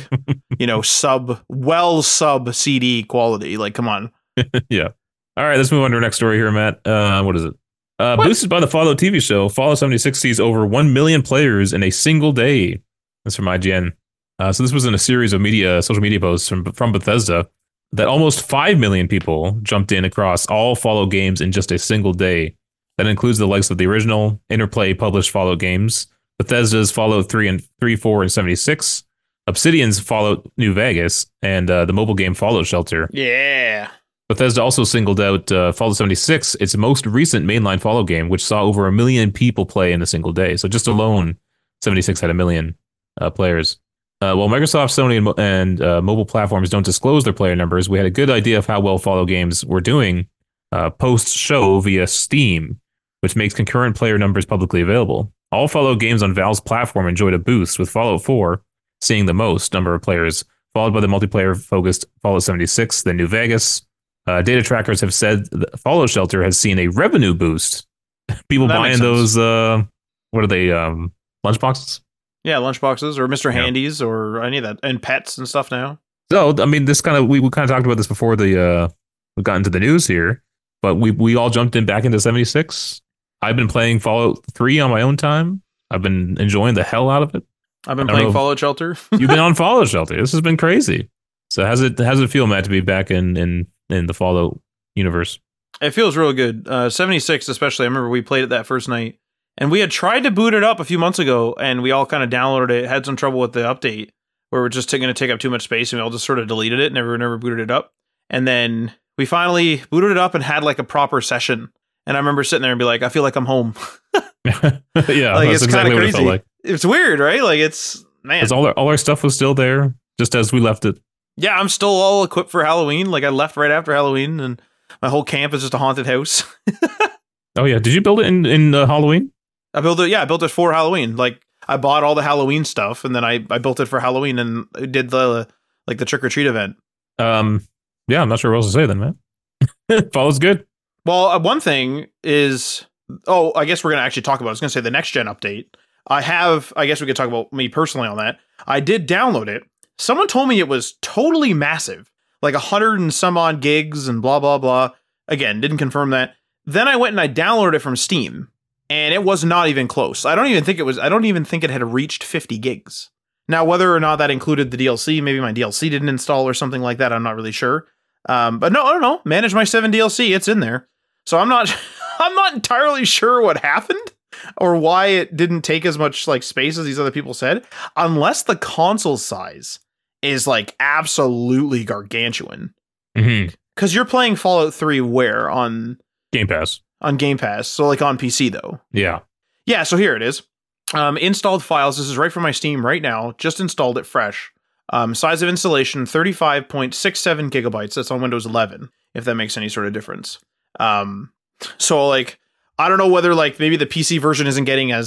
sub CD quality. Like, come on. Yeah. All right, let's move on to our next story here, Matt. What is it? Boosted by the Fallout TV show, Fallout 76 sees over 1 million players in a single day. That's from IGN. So this was in a series of social media posts from Bethesda that almost 5 million people jumped in across all Fallout games in just a single day. That includes the likes of the original Interplay published Fallout games, Bethesda's Fallout 3, 4, and 76, Obsidian's Fallout New Vegas, and the mobile game Fallout Shelter. Yeah. Bethesda also singled out Fallout 76, its most recent mainline Fallout game, which saw over 1 million people play in a single day. So just alone, 76 had 1 million players. While Microsoft, Sony, and mobile platforms don't disclose their player numbers, we had a good idea of how well Fallout games were doing post-show via Steam, which makes concurrent player numbers publicly available. All Fallout games on Valve's platform enjoyed a boost, with Fallout 4 seeing the most number of players, followed by the multiplayer-focused Fallout 76, then New Vegas. Data trackers have said that Fallout Shelter has seen a revenue boost. People buying those, what are they, lunchboxes? Yeah, lunchboxes or Mr. Handies or any of that, and pets and stuff now. So, I mean, we kind of talked about this before we got into the news here, but we all jumped back into 76. I've been playing Fallout 3 on my own time. I've been enjoying the hell out of it. I've been playing Fallout Shelter. You've been on Fallout Shelter. This has been crazy. So how's it feel, Matt, to be back in the Fallout universe? It feels real good. 76 especially. I remember we played it that first night. And we had tried to boot it up a few months ago, and we all kind of downloaded it, had some trouble with the update, where we're just going to take up too much space, and we all just sort of deleted it, never booted it up. And then we finally booted it up and had like a proper session. And I remember sitting there and be like, I feel like I'm home. Yeah, like, that's it's kind exactly of what it crazy. felt like. It's weird, right? Like, it's, man. Because all our stuff was still there, just as we left it. Yeah, I'm still all equipped for Halloween. Like, I left right after Halloween, and my whole camp is just a haunted house. Oh yeah, did you build it in Halloween? I built it. Yeah, I built it for Halloween. Like, I bought all the Halloween stuff, and then I built it for Halloween, and did the trick or treat event. Yeah, I'm not sure what else to say then, man. Fallout's good. Well, one thing is, I guess we're gonna actually talk about. I was gonna say the next gen update. I guess we could talk about me personally on that. I did download it. Someone told me it was totally massive, like 100 and some odd gigs and blah blah blah. Again, didn't confirm that. Then I went and I downloaded it from Steam, and it was not even close. I don't even think it had reached 50 gigs. Now, whether or not that included the DLC, maybe my DLC didn't install or something like that, I'm not really sure. But no, I don't know. Manage My 7 DLC, it's in there. So I'm not entirely sure what happened or why it didn't take as much like space as these other people said, unless the console size is like absolutely gargantuan. Because you're playing Fallout 3 where? On Game Pass. On Game Pass. So like on PC though. Yeah. Yeah, so here it is. Installed files. This is right from my Steam right now. Just installed it fresh. Size of installation, 35.67 gigabytes. That's on Windows 11, if that makes any sort of difference. So like, I don't know whether like maybe the PC version isn't getting as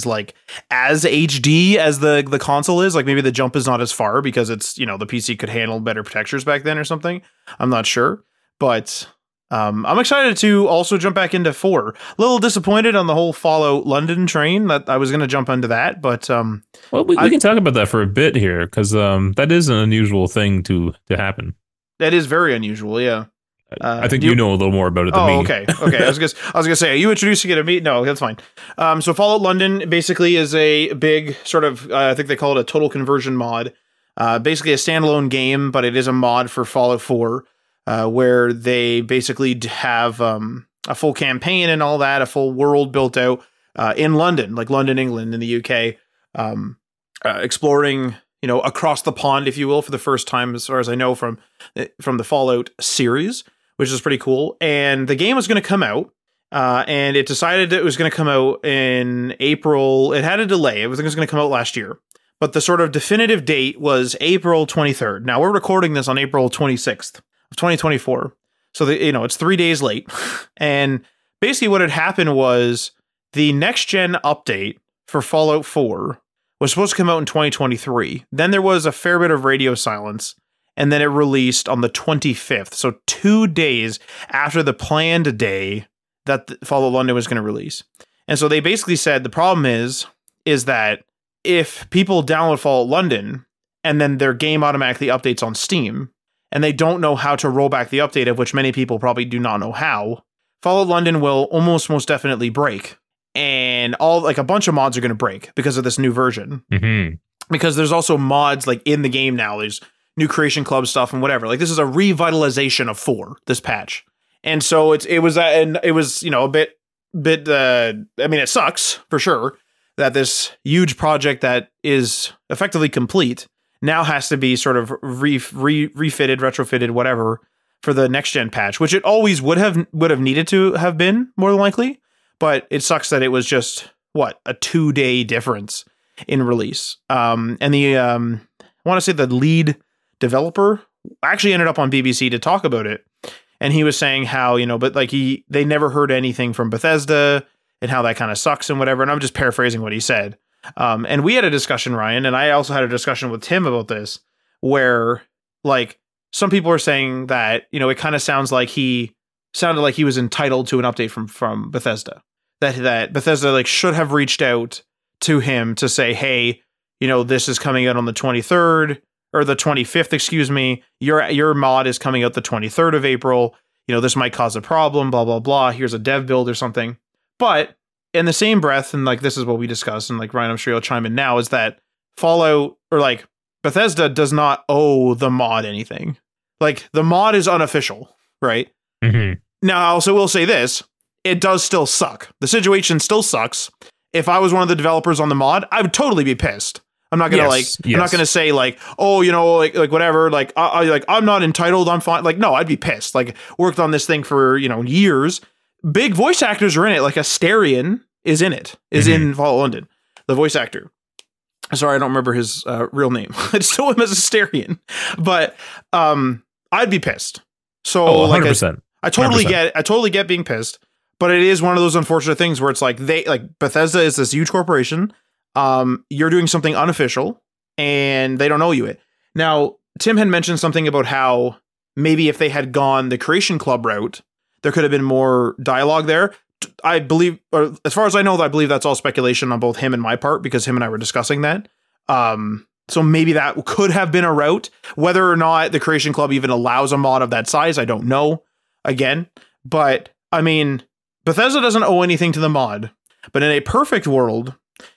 HD as the console is. Like maybe the jump is not as far because it's, the PC could handle better textures back then or something. I'm not sure, but I'm excited to also jump back into 4. A little disappointed on the whole Fallout London train that I was going to jump into that, but well, we can talk about that for a bit here because that is an unusual thing to happen. That is very unusual, yeah. I think you know a little more about it than me. Okay. I was gonna say, are you introducing it to me? No, that's fine. So Fallout London basically is a big sort of, I think they call it a total conversion mod. Basically a standalone game, but it is a mod for Fallout 4, where they basically have a full campaign and all that, a full world built out in London, like London, England, in the UK, exploring, across the pond, if you will, for the first time, as far as I know, from the Fallout series, which is pretty cool. And the game was going to come out, and it decided it was going to come out in April. It had a delay. Everything was going to come out last year, but the sort of definitive date was April 23rd. Now we're recording this on April 26th of 2024. So it's 3 days late. And basically what had happened was the next gen update for Fallout 4 was supposed to come out in 2023. Then there was a fair bit of radio silence, and then it released on the 25th. So 2 days after the planned day that Fallout London was going to release. And so they basically said the problem is that if people download Fallout London and then their game automatically updates on Steam, and they don't know how to roll back the update, of which many people probably do not know how, Fallout London will most definitely break. And a bunch of mods are going to break because of this new version. Mm-hmm. Because there's also mods like in the game now. There's new Creation Club stuff and whatever. Like this is a revitalization of 4, this patch. And so it was a bit I mean, it sucks for sure that this huge project that is effectively complete now has to be sort of refitted, retrofitted, whatever, for the next gen patch, which it always would have needed to have been, more than likely. But it sucks that it was just a 2-day difference in release. And I want to say the lead developer actually ended up on BBC to talk about it, and he was saying how they never heard anything from Bethesda and how that kind of sucks and whatever. And I'm just paraphrasing what he said. And we had a discussion, Ryan, and I also had a discussion with Tim about this, where some people are saying that it kind of sounded like he was entitled to an update from Bethesda. That Bethesda should have reached out to him to say, hey, this is coming out on the 23rd or the 25th, excuse me. Your mod is coming out the 23rd of April. This might cause a problem, blah, blah, blah. Here's a dev build or something. But in the same breath, and this is what we discussed, and Ryan, I'm sure you'll chime in now, is that Fallout or Bethesda does not owe the mod anything. Like the mod is unofficial, right? Mm-hmm. Now, I also will say this. It does still suck. The situation still sucks. If I was one of the developers on the mod, I would totally be pissed. I'm not gonna I'm not gonna say like, oh, like whatever, like I'm not entitled, I'm fine. Like, no, I'd be pissed. Like, worked on this thing for years. Big voice actors are in it. Like Asterion is in it. Is in Fallout London, the voice actor. Sorry, I don't remember his real name. I just know him as Asterion. But I'd be pissed. So 100%. I totally get being pissed. But it is one of those unfortunate things where it's like Bethesda is this huge corporation. You're doing something unofficial and they don't know you it. Now, Tim had mentioned something about how maybe if they had gone the Creation Club route, there could have been more dialogue there. I believe, or as far as I know, I believe that's all speculation on both him and my part, because him and I were discussing that. So maybe that could have been a route. Whether or not the Creation Club even allows a mod of that size, I don't know. Again, but I mean, Bethesda doesn't owe anything to the mod. But in a perfect world,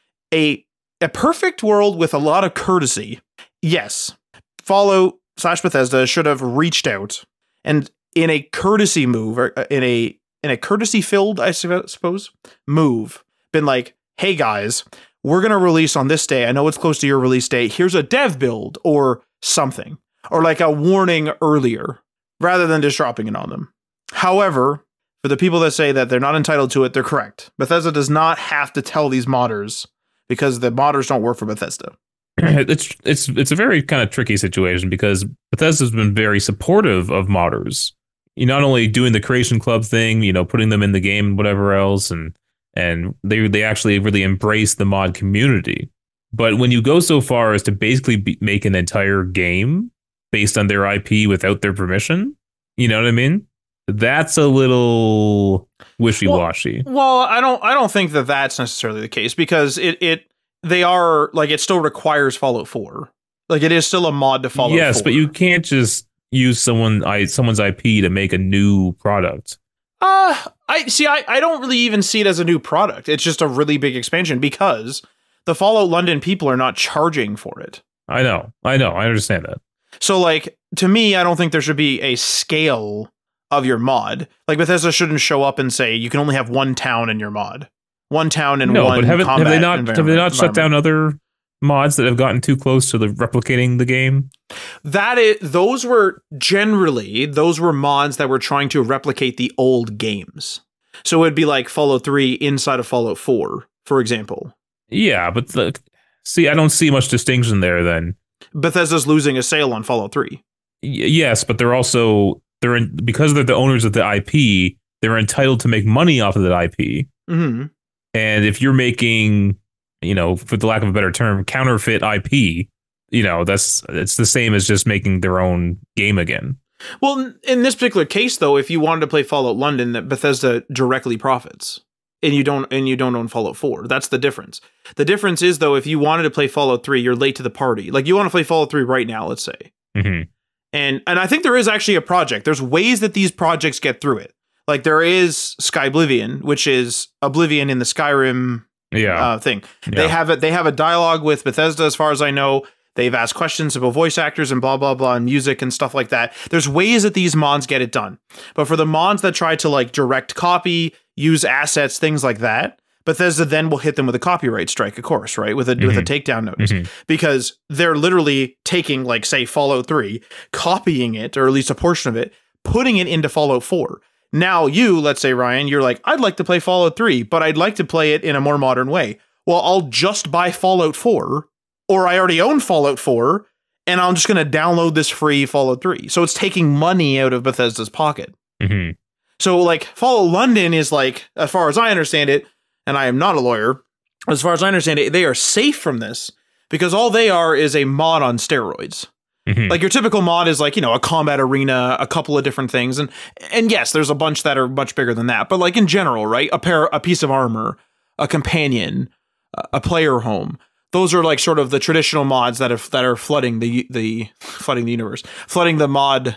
a perfect world with a lot of courtesy, yes, Fallout/Bethesda should have reached out and in a courtesy move, or in a courtesy filled, I suppose, move, been like, hey guys, we're going to release on this day. I know it's close to your release date. Here's a dev build or something, or like a warning earlier, rather than just dropping it on them. However, for the people that say that they're not entitled to it, they're correct. Bethesda does not have to tell these modders, because the modders don't work for Bethesda. It's a very kind of tricky situation, because Bethesda's been very supportive of modders. You not only doing the Creation Club thing, putting them in the game, whatever else, and they actually really embrace the mod community. But when you go so far as to basically make an entire game based on their IP without their permission, you know what I mean? That's a little wishy-washy. Well, I don't think that that's necessarily the case, because it still requires Fallout 4. Like, it is still a mod to Fallout 4. Yes, but you can't just use someone's IP to make a new product. I don't really even see it as a new product. It's just a really big expansion, because the Fallout London people are not charging for it. I know. I understand that. So, like, to me, I don't think there should be a scale of your mod. Like, Bethesda shouldn't show up and say you can only have one town in your mod. One town and one combat. Have they not shut down other mods that have gotten too close to replicating the game? Those were mods that were trying to replicate the old games. So it would be like Fallout 3 inside of Fallout 4, for example. Yeah, but I don't see much distinction there then. Bethesda's losing a sale on Fallout 3. Yes, but because they're the owners of the IP, they're entitled to make money off of that IP. Mm-hmm. And if you're making, for the lack of a better term, counterfeit IP, it's the same as just making their own game again. Well, in this particular case, though, if you wanted to play Fallout London, that Bethesda directly profits, and you don't own Fallout 4. That's the difference. The difference is, though, if you wanted to play Fallout 3, you're late to the party. Like, you want to play Fallout 3 right now, let's say. Mm-hmm. And I think there is actually a project. There's ways that these projects get through it. Like, there is Skyblivion, which is Oblivion in the Skyrim thing. Yeah. They have a dialogue with Bethesda, as far as I know. They've asked questions about voice actors and blah, blah, blah, and music and stuff like that. There's ways that these mods get it done. But for the mods that try to, like, direct copy, use assets, things like that, Bethesda then will hit them with a copyright strike, of course, right? With a takedown notice. Mm-hmm. Because they're literally taking, like, say, Fallout 3, copying it, or at least a portion of it, putting it into Fallout 4. Now let's say, Ryan, you're like, I'd like to play Fallout 3, but I'd like to play it in a more modern way. Well, I'll just buy Fallout 4, or I already own Fallout 4, and I'm just going to download this free Fallout 3. So it's taking money out of Bethesda's pocket. Mm-hmm. So, like, Fallout London is, like, as far as I understand it, and I am not a lawyer, as far as I understand it, they are safe from this, because all they are is a mod on steroids. Mm-hmm. Like, your typical mod is, like, a combat arena, a couple of different things. And yes, there's a bunch that are much bigger than that. But, like, in general, right? A piece of armor, a companion, a player home. Those are, like, sort of the traditional mods that are flooding the universe, flooding the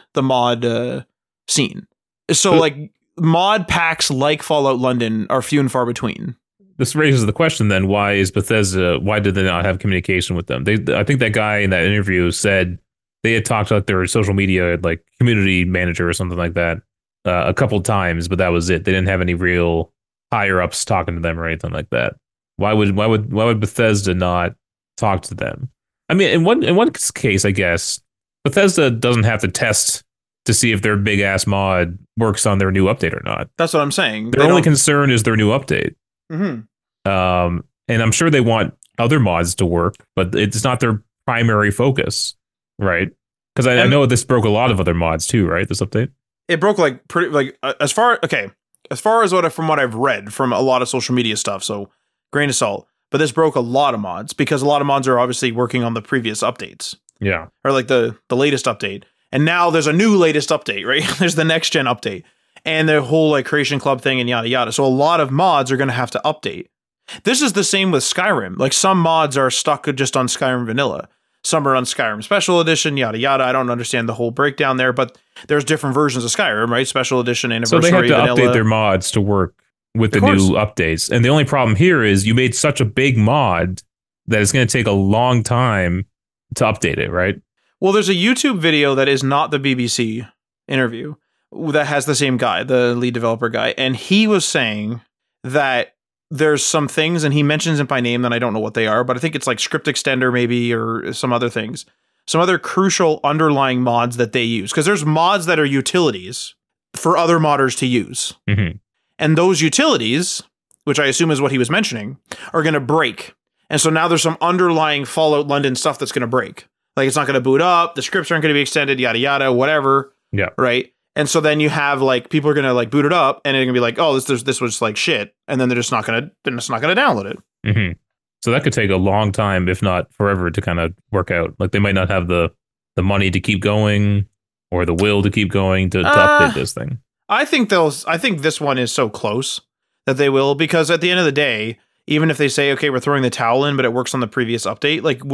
mod scene. So, like, mod packs like Fallout London are few and far between. This raises the question then, why did they not have communication with them? I think that guy in that interview said they had talked about their social media like community manager or something like that a couple times, but that was it. They didn't have any real higher ups talking to them or anything like that. Why would Bethesda not talk to them? I mean, in one case, I guess Bethesda doesn't have to test to see if their big ass mod works on their new update or not. That's what I'm saying. Their only concern is their new update. Mm-hmm. And I'm sure they want other mods to work, but it's not their primary focus, right? Because I know this broke a lot of other mods too, right? This update. It broke like pretty like as far as from what I've read from a lot of social media stuff. So grain of salt, but this broke a lot of mods because a lot of mods are obviously working on the previous updates. Yeah, or like the latest update, and now there's a new latest update, right? There's the next gen update and the whole like creation club thing and yada yada. So a lot of mods are going to have to update. This is the same with Skyrim. Like some mods are stuck just on Skyrim vanilla. Some are on Skyrim Special Edition, yada yada. I don't understand the whole breakdown there, but there's different versions of Skyrim, right? Special Edition, Anniversary, so they have to vanilla. update their mods to work with the new updates. And the only problem here is you made such a big mod that it's going to take a long time to update it, right? Well, there's a YouTube video that is not the BBC interview that has the same guy, the lead developer guy, and he was saying that there's some things, and he mentions it by name that I don't know what they are, but I think it's like script extender maybe or some other things, some other crucial underlying mods that they use. Because there's mods that are utilities for other modders to use. Mm-hmm. And those utilities, which I assume is what he was mentioning, are going to break. And so now there's some underlying Fallout London stuff that's going to break. Like it's not going to boot up, the scripts aren't going to be extended, yada, yada, whatever. Yeah. Right? And so then you have like people are going to like boot it up and they're going to be like, oh, this was like shit. And then they're just not going to download it. Mm-hmm. So that could take a long time, if not forever, to kind of work out. Like they might not have the money to keep going or the will to keep going to update this thing. I think this one is so close that they will, because at the end of the day, even if they say, okay, we're throwing the towel in, but it works on the previous update, like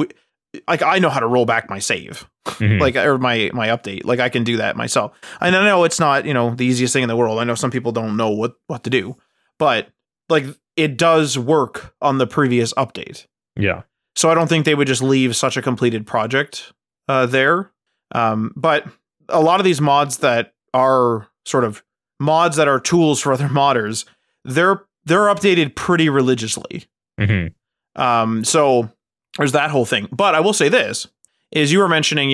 I know how to roll back my save, mm-hmm. like, or my update. Like I can do that myself. And I know it's not, the easiest thing in the world. I know some people don't know what to do, but like it does work on the previous update. Yeah. So I don't think they would just leave such a completed project there. But a lot of these mods that are sort of mods that are tools for other modders, they're updated pretty religiously. Mm-hmm. So there's that whole thing. But I will say this, is you were mentioning,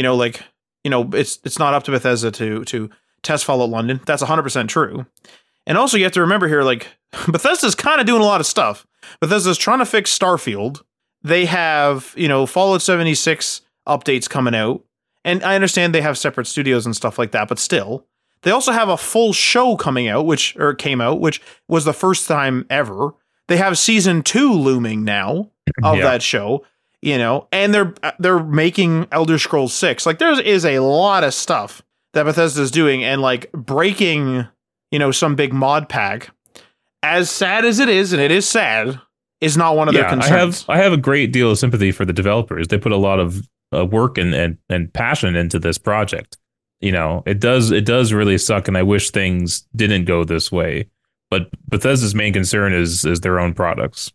it's not up to Bethesda to test Fallout London. That's 100% true. And also you have to remember here, like Bethesda's kind of doing a lot of stuff. Bethesda's trying to fix Starfield. They have, Fallout 76 updates coming out. And I understand they have separate studios and stuff like that, but still. They also have a full show coming out, which was the first time ever. They have season 2 looming now of that show, and they're making Elder Scrolls 6. Like there is a lot of stuff that Bethesda's doing, and like breaking, some big mod pack. As sad as it is, and it is sad, is not one of their concerns. I have a great deal of sympathy for the developers. They put a lot of work and passion into this project. It does really suck, and I wish things didn't go this way. But Bethesda's main concern is their own products.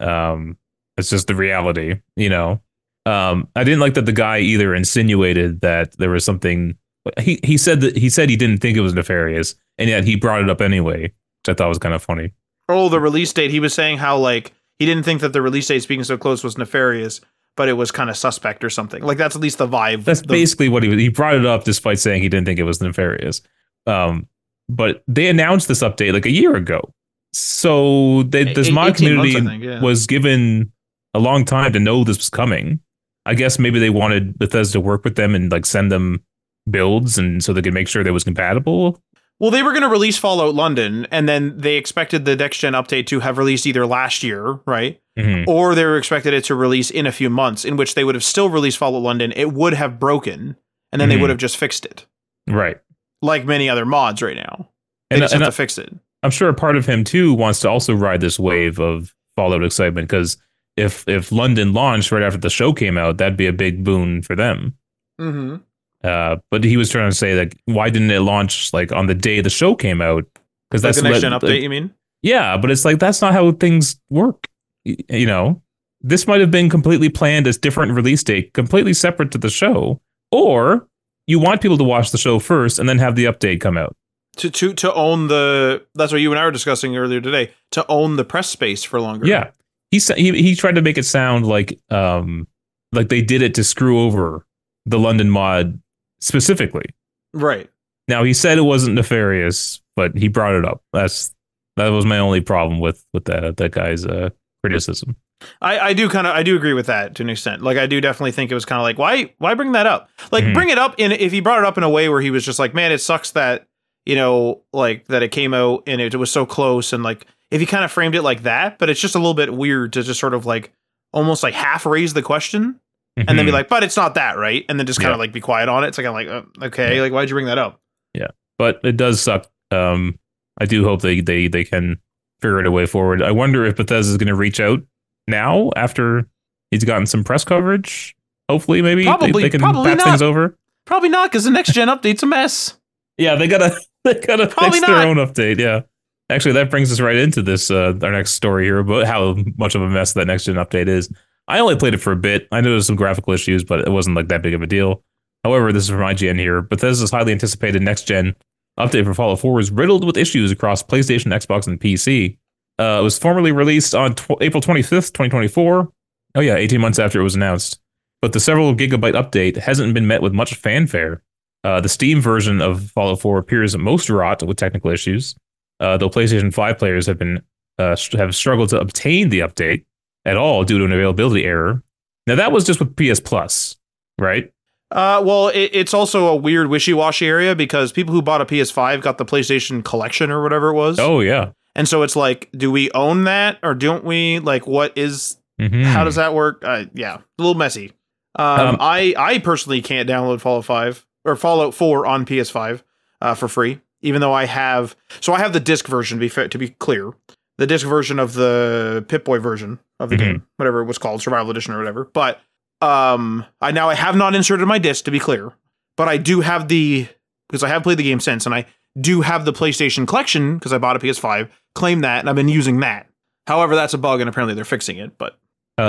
It's just the reality, I didn't like that the guy either insinuated that there was something. He said he didn't think it was nefarious, and yet he brought it up anyway, which I thought was kind of funny. Oh, the release date. He was saying how like he didn't think that the release date being so close was nefarious, but it was kind of suspect or something. Like that's at least the vibe. That's basically what he brought it up, despite saying he didn't think it was nefarious. But they announced this update like a year ago, so this mod community was given a long time to know this was coming. I guess maybe they wanted Bethesda to work with them and like send them builds, and so they could make sure that was compatible. Well, they were going to release Fallout London, and then they expected the next gen update to have released either last year, right? Mm-hmm. Or they were expected it to release in a few months, in which they would have still released Fallout London. It would have broken, and then they would have just fixed it. Right. Like many other mods right now. They just have to fix it. I'm sure a part of him, too, wants to also ride this wave of Fallout excitement, because if London launched right after the show came out, that'd be a big boon for them. Mm-hmm. But he was trying to say, like, why didn't it launch like on the day the show came out? Because like that's the next gen update, you mean? Yeah, but it's like that's not how things work. This might have been completely planned as different release date, completely separate to the show. Or you want people to watch the show first and then have the update come out. To own that's what you and I were discussing earlier today, to own the press space for longer. Yeah. He tried to make it sound like they did it to screw over the London mod specifically. Right. Now he said it wasn't nefarious, but he brought it up. That was my only problem with that guy's criticism. I do agree with that to an extent. Like, I do definitely think it was kind of like, why bring that up? Like, bring it up if he brought it up in a way where he was just like, man, it sucks that, like that it came out and it was so close. And like, if he kind of framed it like that, but it's just a little bit weird to just sort of like almost like half raise the question and then be like, but it's not that, right? And then just kind of like be quiet on it. It's like, I'm like, okay, like, why'd you bring that up? Yeah, but it does suck. I do hope they can figure out a way forward. I wonder if Bethesda is going to reach out now after he's gotten some press coverage. Hopefully, maybe they can patch things over. Probably not, because the next gen update's a mess. Yeah, they gotta fix their own update. Yeah, actually, that brings us right into this our next story here about how much of a mess that next gen update is. I only played it for a bit. I noticed some graphical issues, but it wasn't like that big of a deal. However, this is from IGN here. Bethesda's highly anticipated next gen update for Fallout 4 was riddled with issues across PlayStation, Xbox, and PC. It was formally released on April 25th, 2024. Oh yeah, 18 months after it was announced. But the several gigabyte update hasn't been met with much fanfare. The Steam version of Fallout 4 appears most wrought with technical issues, though PlayStation 5 players have struggled to obtain the update at all due to an availability error. Now that was just with PS Plus, right? Well, it's also a weird wishy-washy area because people who bought a PS5 got the PlayStation Collection or whatever it was. Oh, yeah. And so it's like, do we own that or don't we? Like, what is, how does that work? Yeah, a little messy. I personally can't download Fallout 4 on PS5 for free, even though I have the disc version, to be clear. The disc version of the Pip-Boy version of the game, whatever it was called, Survival Edition or whatever. But I have not inserted my disc, to be clear, but I do have because I have played the game since, and I do have the PlayStation Collection because I bought a PS5, claim that, and I've been using that. However, that's a bug, and apparently they're fixing it. But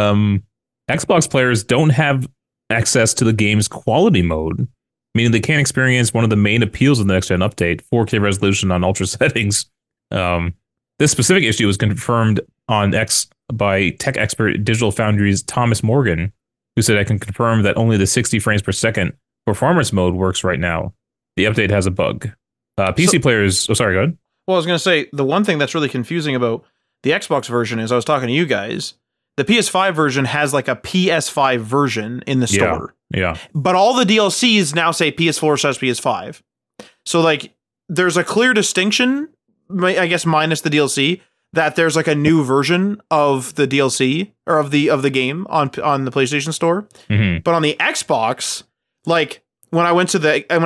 Xbox players don't have access to the game's quality mode, meaning they can't experience one of the main appeals of the next gen update, 4K resolution on ultra settings. This specific issue was confirmed on X by tech expert Digital Foundry's Thomas Morgan, who said, I can confirm that only the 60 frames per second performance mode works right now. The update has a bug. PC players... Oh, sorry, go ahead. Well, I was going to say, the one thing that's really confusing about the Xbox version is, I was talking to you guys, the PS5 version has like a PS5 version in the store. Yeah. But all the DLCs now say PS4/PS5. So, like, there's a clear distinction, I guess minus the DLC, that there's like a new version of the DLC or of the game on the PlayStation Store. But on the Xbox, like when I went to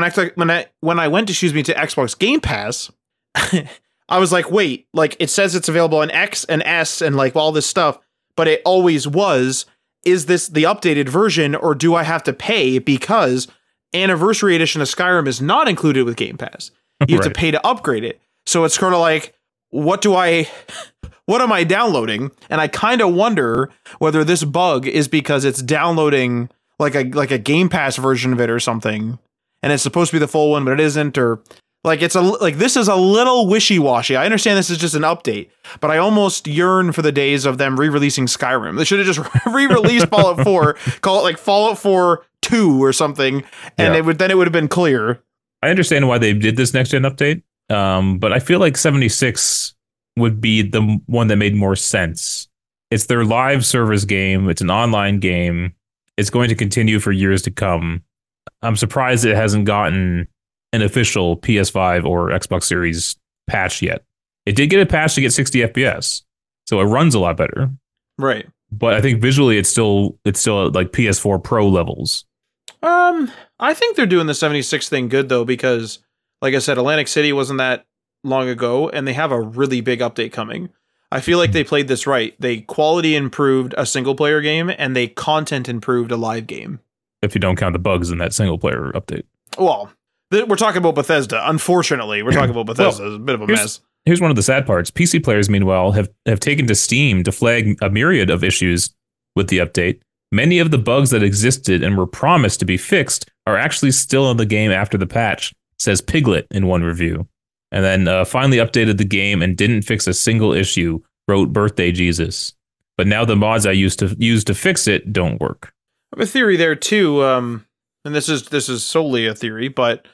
Xbox Game Pass, I was like, wait, like it says it's available on X and S and like all this stuff, but it always was. Is this the updated version, or do I have to pay because Anniversary Edition of Skyrim is not included with Game Pass? You have to pay to upgrade it. So it's sort of like, what am I downloading? And I kind of wonder whether this bug is because it's downloading like a Game Pass version of it or something, and it's supposed to be the full one, but it isn't, or like this is a little wishy-washy. I understand this is just an update, but I almost yearn for the days of them re-releasing Skyrim. They should have just re-released Fallout 4, call it like Fallout 4 2 or something, and it would have been clear. I understand why they did this next gen update. But I feel like 76 would be the one that made more sense. It's their live service game. It's an online game. It's going to continue for years to come. I'm surprised it hasn't gotten an official PS5 or Xbox Series patch yet. It did get a patch to get 60 FPS, so it runs a lot better. Right. But I think visually it's still at like PS4 Pro levels. I think they're doing the 76 thing good though, because like I said, Atlantic City wasn't that long ago, and they have a really big update coming. I feel like they played this right. They quality improved a single player game, and they content improved a live game. If you don't count the bugs in that single player update. Well, we're talking about Bethesda. Unfortunately, we're talking about Bethesda. It's a bit of a mess. Here's one of the sad parts. PC players, meanwhile, have taken to Steam to flag a myriad of issues with the update. Many of the bugs that existed and were promised to be fixed are actually still in the game after the patch, says Piglet in one review. And then finally updated the game and didn't fix a single issue, wrote Birthday Jesus. But now the mods I used to use to fix it don't work. I have a theory there too, and this is solely a theory, but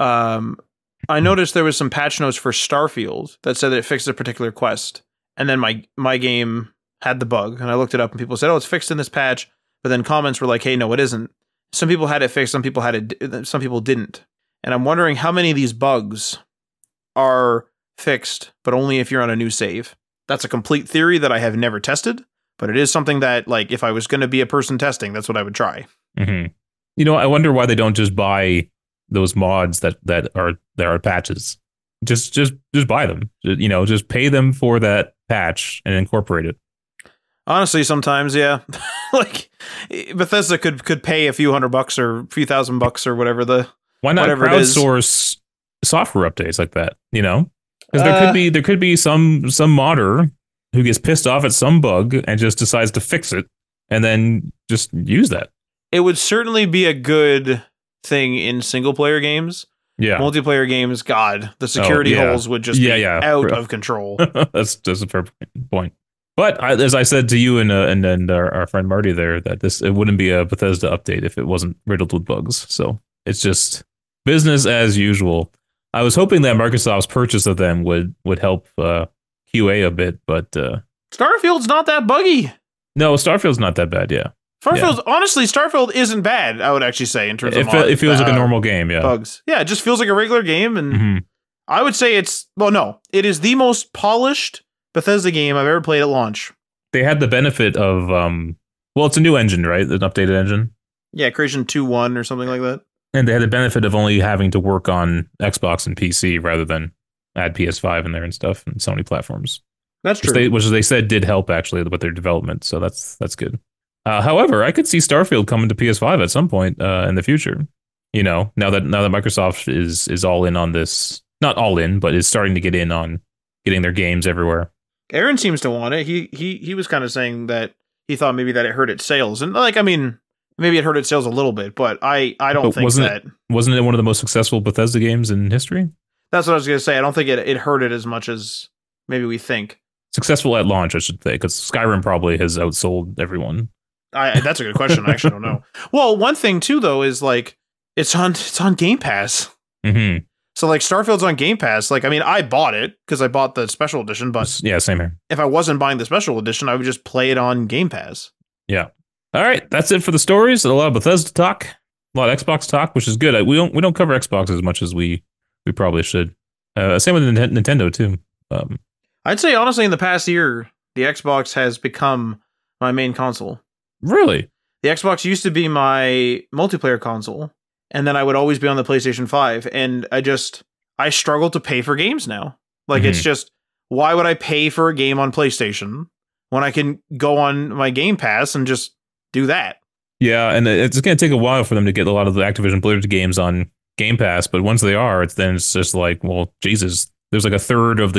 I noticed there was some patch notes for Starfield that said that it fixed a particular quest, and then my game had the bug, and I looked it up, and people said, "Oh, it's fixed in this patch," but then comments were like, "Hey, no, it isn't." Some people had it fixed, some people some people didn't, and I'm wondering how many of these bugs are fixed, but only if you're on a new save. That's a complete theory that I have never tested, but it is something that, like, if I was going to be a person testing, that's what I would try. Mm-hmm. You know, I wonder why they don't just buy those mods that are patches. Just buy them. You know, just pay them for that patch and incorporate it. Honestly, sometimes, yeah. Like Bethesda could pay a few $100 or a few $1,000 or whatever the why not crowdsource software updates like that? You know, because there could be some modder who gets pissed off at some bug and just decides to fix it, and then just use that. It would certainly be a good thing in single player games. Yeah, multiplayer games, God, the security holes would just be out of control. That's a fair point. But as I said to you and our friend Marty there, that it wouldn't be a Bethesda update if it wasn't riddled with bugs. So it's just business as usual. I was hoping that Microsoft's purchase of them would help QA a bit, but Starfield's not that buggy. No, Starfield's not that bad. Yeah, honestly, Starfield isn't bad. I would actually say in terms of it feels like a normal game. Yeah, bugs. Yeah, it just feels like a regular game, and I would say it is the most polished Bethesda game I've ever played at launch. They had the benefit of it's a new engine, right? An updated engine. Yeah, Creation 2.1 or something like that. And they had the benefit of only having to work on Xbox and PC rather than add PS5 in there and stuff and Sony platforms. That's true. Which they said did help actually with their development, so that's good. However, I could see Starfield coming to PS5 at some point in the future. You know, now that Microsoft is all in on this, not all in, but is starting to get in on getting their games everywhere. Aaron seems to want it. He was kind of saying that he thought maybe that it hurt its sales, and like, I mean, maybe it hurt its sales a little bit, but I don't think that. Wasn't it one of the most successful Bethesda games in history? That's what I was going to say. I don't think it hurt it as much as maybe we think. Successful at launch, I should say, because Skyrim probably has outsold everyone. That's a good question. I actually don't know. Well, one thing too, though, is like it's on Game Pass. Mm-hmm. So like Starfield's on Game Pass. Like, I mean, I bought it because I bought the special edition, but yeah, same here. If I wasn't buying the special edition, I would just play it on Game Pass. Yeah. All right, that's it for the stories. A lot of Bethesda talk, a lot of Xbox talk, which is good. We don't cover Xbox as much as we probably should. Same with Nintendo too. I'd say honestly, in the past year, the Xbox has become my main console. Really? The Xbox used to be my multiplayer console, and then I would always be on the PlayStation 5, and I struggle to pay for games now. Like, It's just, why would I pay for a game on PlayStation when I can go on my Game Pass and just do that? Yeah, and it's going to take a while for them to get a lot of the Activision Blizzard games on Game Pass, but once they are, it's just like, well, Jesus, there's like a third of the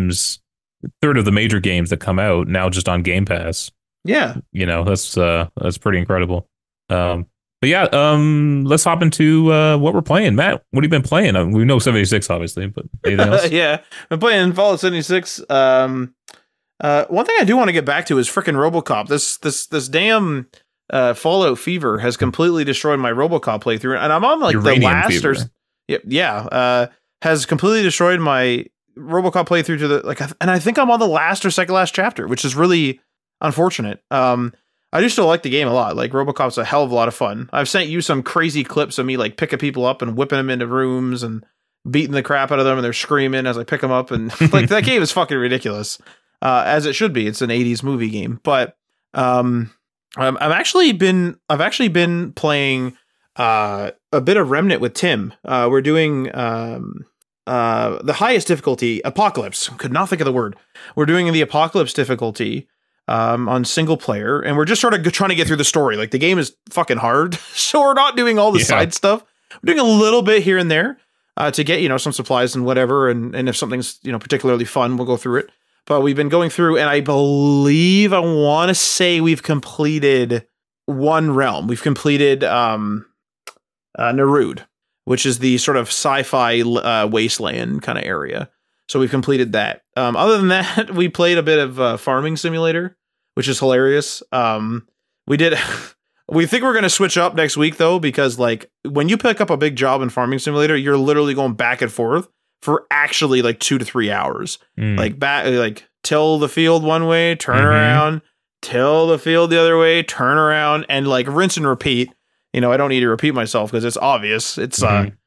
major games that come out now just on Game Pass. Yeah. You know, that's pretty incredible. But yeah, let's hop into what we're playing. Matt, what have you been playing? We know 76, obviously, but anything else? Yeah, I'm playing Fallout 76. One thing I do want to get back to is frickin' RoboCop. This damn Fallout fever has completely destroyed my RoboCop playthrough, and I'm on like Uranium the last fever. has completely destroyed my RoboCop playthrough to the and I think I'm on the last or second last chapter, which is really unfortunate. I do still like the game a lot. Like, RoboCop's a hell of a lot of fun. I've sent you some crazy clips of me like picking people up and whipping them into rooms and beating the crap out of them, and they're screaming as I pick them up, and like that game is fucking ridiculous, as it should be. It's an 80s movie game, but I've actually been playing a bit of Remnant with Tim. We're doing the highest difficulty, Apocalypse. Could not think of the word. We're doing the Apocalypse difficulty on single player, and we're just sort of trying to get through the story. Like, the game is fucking hard, so we're not doing all the side stuff. We're doing a little bit here and there to get, some supplies and whatever, and if something's, particularly fun, we'll go through it. But we've been going through, and I want to say we've completed one realm. We've completed Narud, which is the sort of sci-fi wasteland kind of area. So we've completed that. Other than that, we played a bit of Farming Simulator, which is hilarious. We did. We think we're going to switch up next week, though, because like when you pick up a big job in Farming Simulator, you're literally going back and forth for actually like 2 to 3 hours. Like till the field one way, turn around, till the field the other way, turn around, and like rinse and repeat. You know, I don't need to repeat myself because it's obvious. It's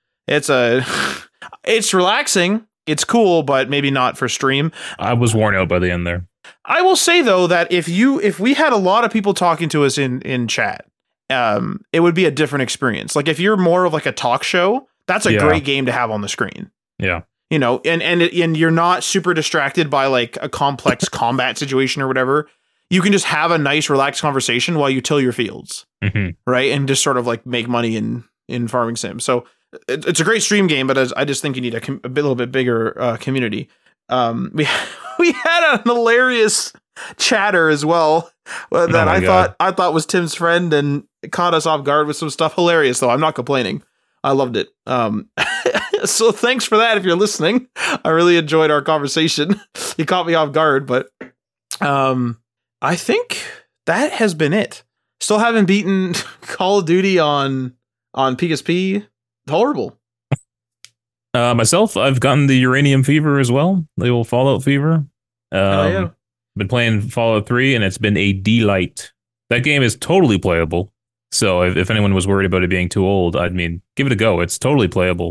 it's relaxing. It's cool, but maybe not for stream. I was worn out by the end there. I will say though that if we had a lot of people talking to us in chat, it would be a different experience. Like if you're more of like a talk show, that's a great game to have on the screen. Yeah. You know, and you're not super distracted by like a complex combat situation or whatever. You can just have a nice relaxed conversation while you till your fields. Right. And just sort of like make money in Farming Sim. So it's a great stream game, but I just think you need a little bit bigger community. We had a hilarious chatter as well that I thought was Tim's friend and caught us off guard with some stuff. Hilarious though. I'm not complaining. I loved it. So thanks for that if you're listening. I really enjoyed our conversation. You caught me off guard, but I think that has been it. Still haven't beaten Call of Duty on PSP. Horrible. Myself, I've gotten the Uranium Fever as well. The old Fallout Fever. Been playing Fallout 3, and it's been a delight. That game is totally playable. So if anyone was worried about it being too old, I mean, give it a go. It's totally playable.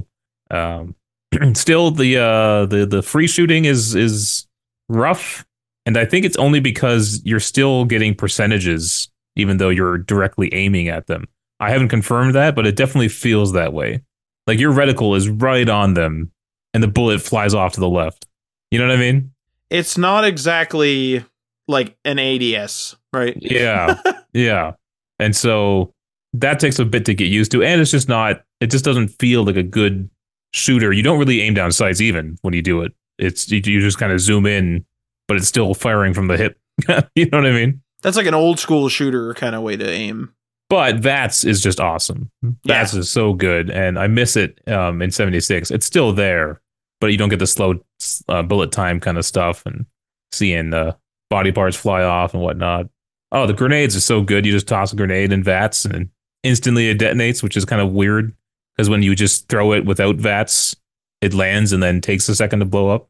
Still, the free shooting is rough, and I think it's only because you're still getting percentages, even though you're directly aiming at them. I haven't confirmed that, but it definitely feels that way. Like your reticle is right on them, and the bullet flies off to the left. You know what I mean? It's not exactly like an ADS, right? Yeah, yeah. And so that takes a bit to get used to, and it's just not. It just doesn't feel like a good shooter. You don't really aim down sights even when you do it. It's you just kind of zoom in, but it's still firing from the hip. You know what I mean? That's like an old school shooter kind of way to aim. But VATS is just awesome. VATS is so good, and I miss it in 76. It's still there, but you don't get the slow bullet time kind of stuff and seeing body parts fly off and whatnot. Oh, the grenades are so good. You just toss a grenade in VATS and instantly it detonates, which is kind of weird because when you just throw it without VATS, it lands and then takes a second to blow up.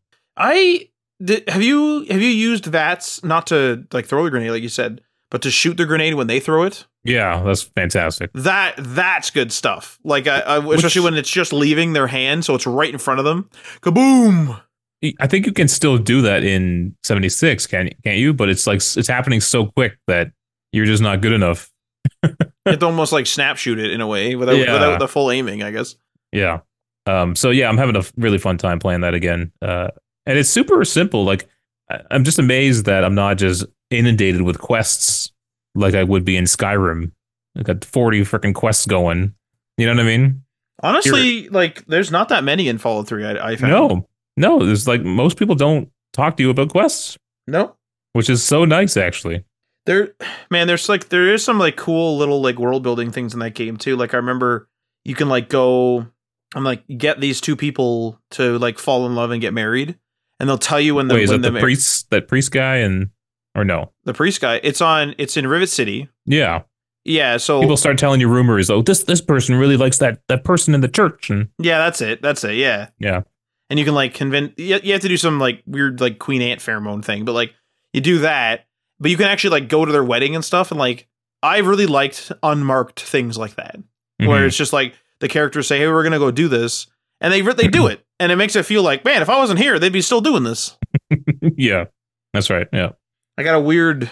Have you used VATS not to like throw the grenade like you said, but to shoot the grenade when they throw it? Yeah, that's fantastic. That's good stuff. Like especially when it's just leaving their hand, so it's right in front of them. Kaboom! I think you can still do that in 76, can't you? But it's like it's happening so quick that you're just not good enough. It's almost like snap shoot it in a way without the full aiming, I guess. Yeah. So yeah, I'm having a really fun time playing that again. And it's super simple. Like I'm just amazed that I'm not just inundated with quests like I would be in Skyrim. I got 40 freaking quests going. You know what I mean? Honestly, like there's not that many in Fallout 3. I found. No, there's like most people don't talk to you about quests. No, which is so nice actually. There is some like cool little like world building things in that game too. Like I remember you can like go and like get these two people to like fall in love and get married, and they'll tell you when that priest guy or no, the priest guy. It's in Rivet City. Yeah. Yeah, so people start telling you rumors. Oh, this person really likes that person in the church, and yeah, that's it. Yeah, yeah. And you can like convince. You have to do some like weird like Queen Ant pheromone thing, but like you do that, but you can actually like go to their wedding and stuff. And like I really liked unmarked things like that, where it's just like the characters say, "Hey, we're gonna go do this," and they do it, and it makes it feel like, man, if I wasn't here, they'd be still doing this. Yeah, that's right. Yeah, I got a weird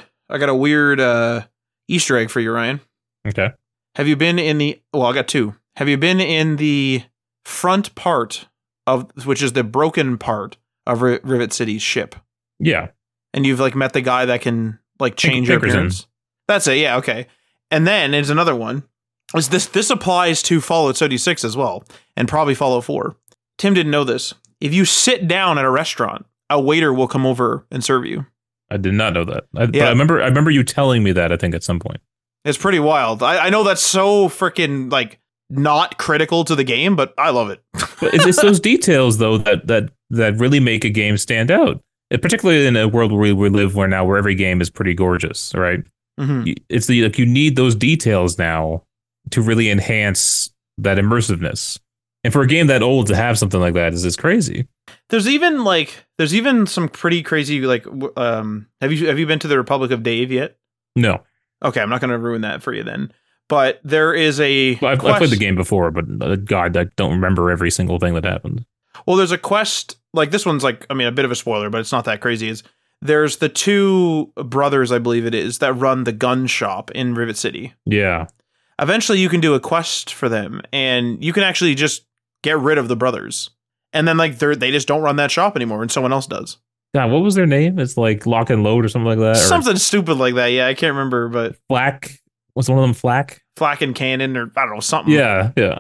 Easter egg for you, Ryan. Okay. Have you been in the? Well, I got two. Have you been in the front part of, which is the broken part of Rivet City's ship? Yeah. And you've like met the guy that can like change your appearance. That's it. Yeah. Okay. And then there's another one. Is this applies to Fallout 76 as well, and probably Fallout 4. Tim didn't know this. If you sit down at a restaurant, a waiter will come over and serve you. I did not know that. But I remember you telling me that, I think, at some point. It's pretty wild. I know that's so freaking like not critical to the game, but I love it. But it's those details though that really make a game stand out. Particularly in a world where we live where every game is pretty gorgeous, right? Mm-hmm. It's like you need those details now to really enhance that immersiveness. And for a game that old to have something like that is crazy. There's even some pretty crazy like have you been to the Republic of Dave yet? No. Okay, I'm not going to ruin that for you then. But there is a I've played the game before, but God, I don't remember every single thing that happened. Well, there's a quest, like this one's like, I mean, a bit of a spoiler, but it's not that crazy. There's the two brothers, I believe it is, that run the gun shop in Rivet City. Yeah. Eventually, you can do a quest for them, and you can actually just get rid of the brothers. And then, like, they just don't run that shop anymore, and someone else does. God, what was their name? It's like Lock and Load or something like that? Something stupid like that, yeah, I can't remember, but... Flack? Was one of them Flack? Flack and Cannon, or I don't know, something. Yeah, yeah.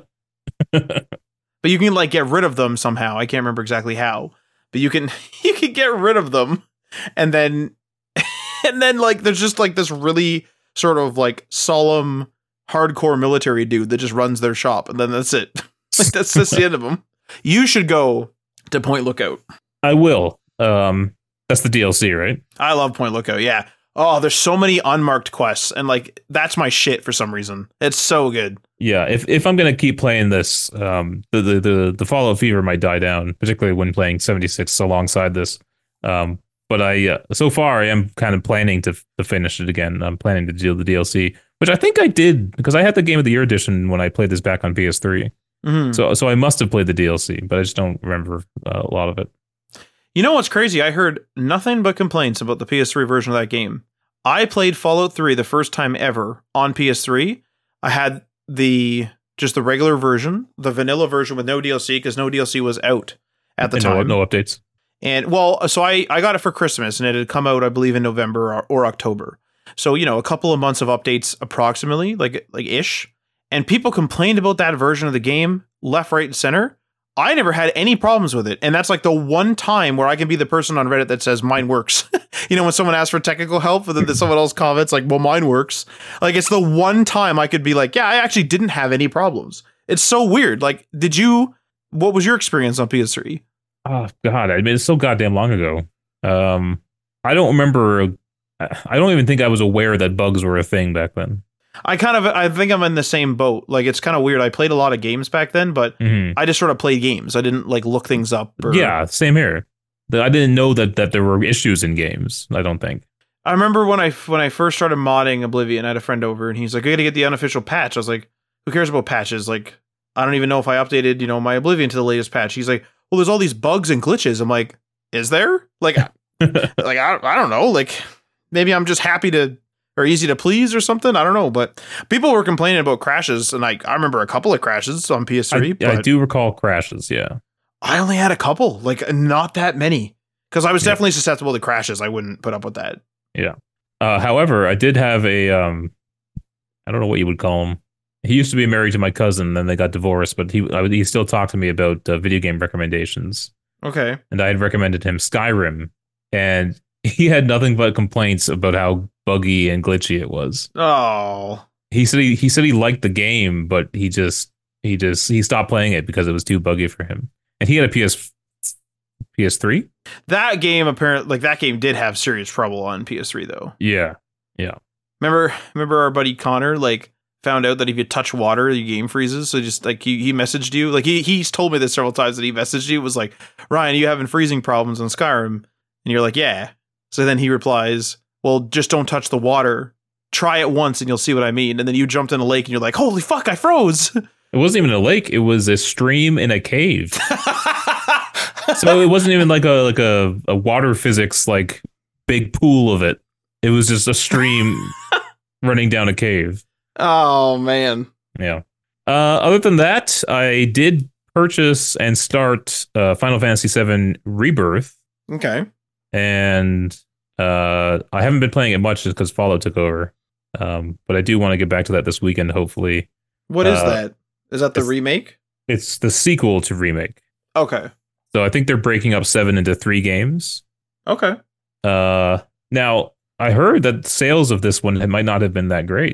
But you can, like, get rid of them somehow. I can't remember exactly how. But you can get rid of them, and then like there's just like this really sort of like solemn hardcore military dude that just runs their shop, and then that's it. Like that's just the end of them. You should go to Point Lookout. I will. That's the DLC, right? I love Point Lookout. Yeah. Oh, there's so many unmarked quests, and like that's my shit for some reason. It's so good. Yeah, if I'm gonna keep playing this, the Fallout fever might die down, particularly when playing 76 alongside this. But I so far I am kind of planning to finish it again. I'm planning to do the DLC, which I think I did because I had the Game of the Year edition when I played this back on PS3. Mm-hmm. So I must have played the DLC, but I just don't remember a lot of it. You know what's crazy? I heard nothing but complaints about the PS3 version of that game. I played Fallout 3 the first time ever on PS3. I had the regular version, the vanilla version with no DLC, because no DLC was out at the time. No updates. And well, so I got it for Christmas, and it had come out, I believe, in November or October. So, you know, a couple of months of updates approximately, like ish. And people complained about that version of the game left, right, and center. I never had any problems with it. And that's like the one time where I can be the person on Reddit that says mine works. You know, when someone asks for technical help, and then someone else comments like, well, mine works. Like, it's the one time I could be like, yeah, I actually didn't have any problems. It's so weird. Like, what was your experience on PS3? Oh, God. I mean, it's so goddamn long ago. I don't remember. I don't even think I was aware that bugs were a thing back then. I think I'm in the same boat. Like, it's kind of weird. I played a lot of games back then, but I just sort of played games. I didn't like look things up. Yeah, same here. I didn't know that there were issues in games. I don't think. I remember when I first started modding Oblivion, I had a friend over, and he's like, "I got to get the unofficial patch." I was like, "Who cares about patches? Like, I don't even know if I updated, you know, my Oblivion to the latest patch." He's like, "Well, there's all these bugs and glitches." I'm like, "Is there? Like, like I don't know. Like, maybe I'm just happy to." Or easy to please or something. I don't know. But people were complaining about crashes. And I remember a couple of crashes on PS3. I do recall crashes. Yeah. I only had a couple, like not that many. Because I was definitely susceptible to crashes. I wouldn't put up with that. Yeah. However, I did have a, I don't know what you would call him. He used to be married to my cousin. Then they got divorced. But he still talked to me about video game recommendations. Okay. And I had recommended him Skyrim. And he had nothing but complaints about how buggy and glitchy it was. Oh, he said he liked the game, but he stopped playing it because it was too buggy for him. And he had a PS3. That game did have serious trouble on PS3 though. Yeah. Remember our buddy Connor like found out that if you touch water, the game freezes. So just like he messaged you, like he's told me this several times that he messaged you, was like, Ryan, you having freezing problems on Skyrim? And you're like, yeah. So then he replies, well, just don't touch the water. Try it once and you'll see what I mean. And then you jumped in a lake and you're like, holy fuck, I froze. It wasn't even a lake. It was a stream in a cave. So it wasn't even like a water physics, like big pool of it. It was just a stream running down a cave. Oh, man. Yeah. Other than that, I did purchase and start Final Fantasy VII Rebirth. Okay. And I haven't been playing it much just because Fallout took over. But I do want to get back to that this weekend, hopefully. What is that? Is that the remake? It's the sequel to Remake. Okay. So I think they're breaking up 7 into 3 games. Okay. Now, I heard that sales of this one might not have been that great.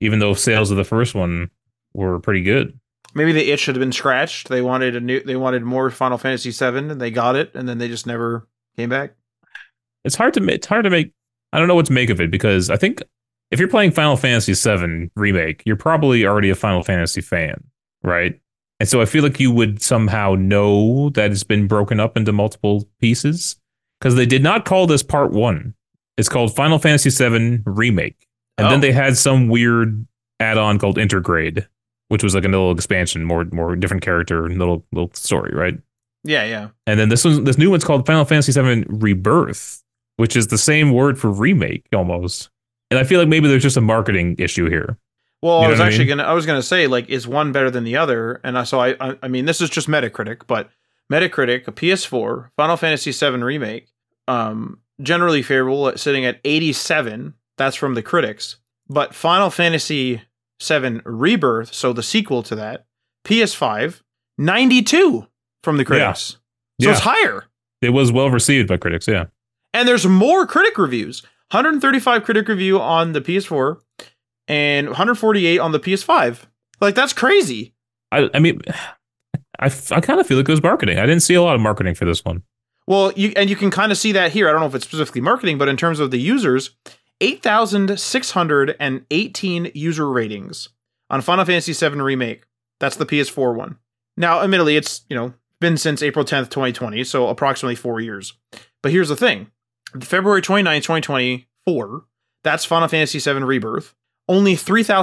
even though sales of the first one were pretty good. Maybe the itch should have been scratched. They wanted more Final Fantasy VII, and they got it, and then they just never came back. It's hard to make. I don't know what to make of it, because I think if you're playing Final Fantasy VII Remake, you're probably already a Final Fantasy fan, right? And so I feel like you would somehow know that it's been broken up into multiple pieces, because they did not call this Part 1. It's called Final Fantasy VII Remake. And then they had some weird add-on called Intergrade, which was like a little expansion, more different character, little story, right? Yeah. And then this new one's called Final Fantasy VII Rebirth, which is the same word for remake almost. And I feel like maybe there's just a marketing issue here. Well, I was gonna say, like, is one better than the other? And so I mean, this is just Metacritic, but Metacritic, a PS4 Final Fantasy VII Remake, generally favorable, sitting at 87. That's from the critics. But Final Fantasy VII Rebirth, so the sequel to that, PS5, 92 from the critics. So it's higher. It was well received by critics, yeah. And there's more critic reviews. 135 critic review on the PS4 and 148 on the PS5. Like, that's crazy. I mean, I kind of feel like it was marketing. I didn't see a lot of marketing for this one. Well, you can kind of see that here. I don't know if it's specifically marketing, but in terms of the users, 8,618 user ratings on Final Fantasy VII Remake. That's the PS4 one. Now, admittedly, it's, been since April 10th, 2020, so approximately 4 years. But here's the thing. February 29th, 2024, that's Final Fantasy VII Rebirth. Only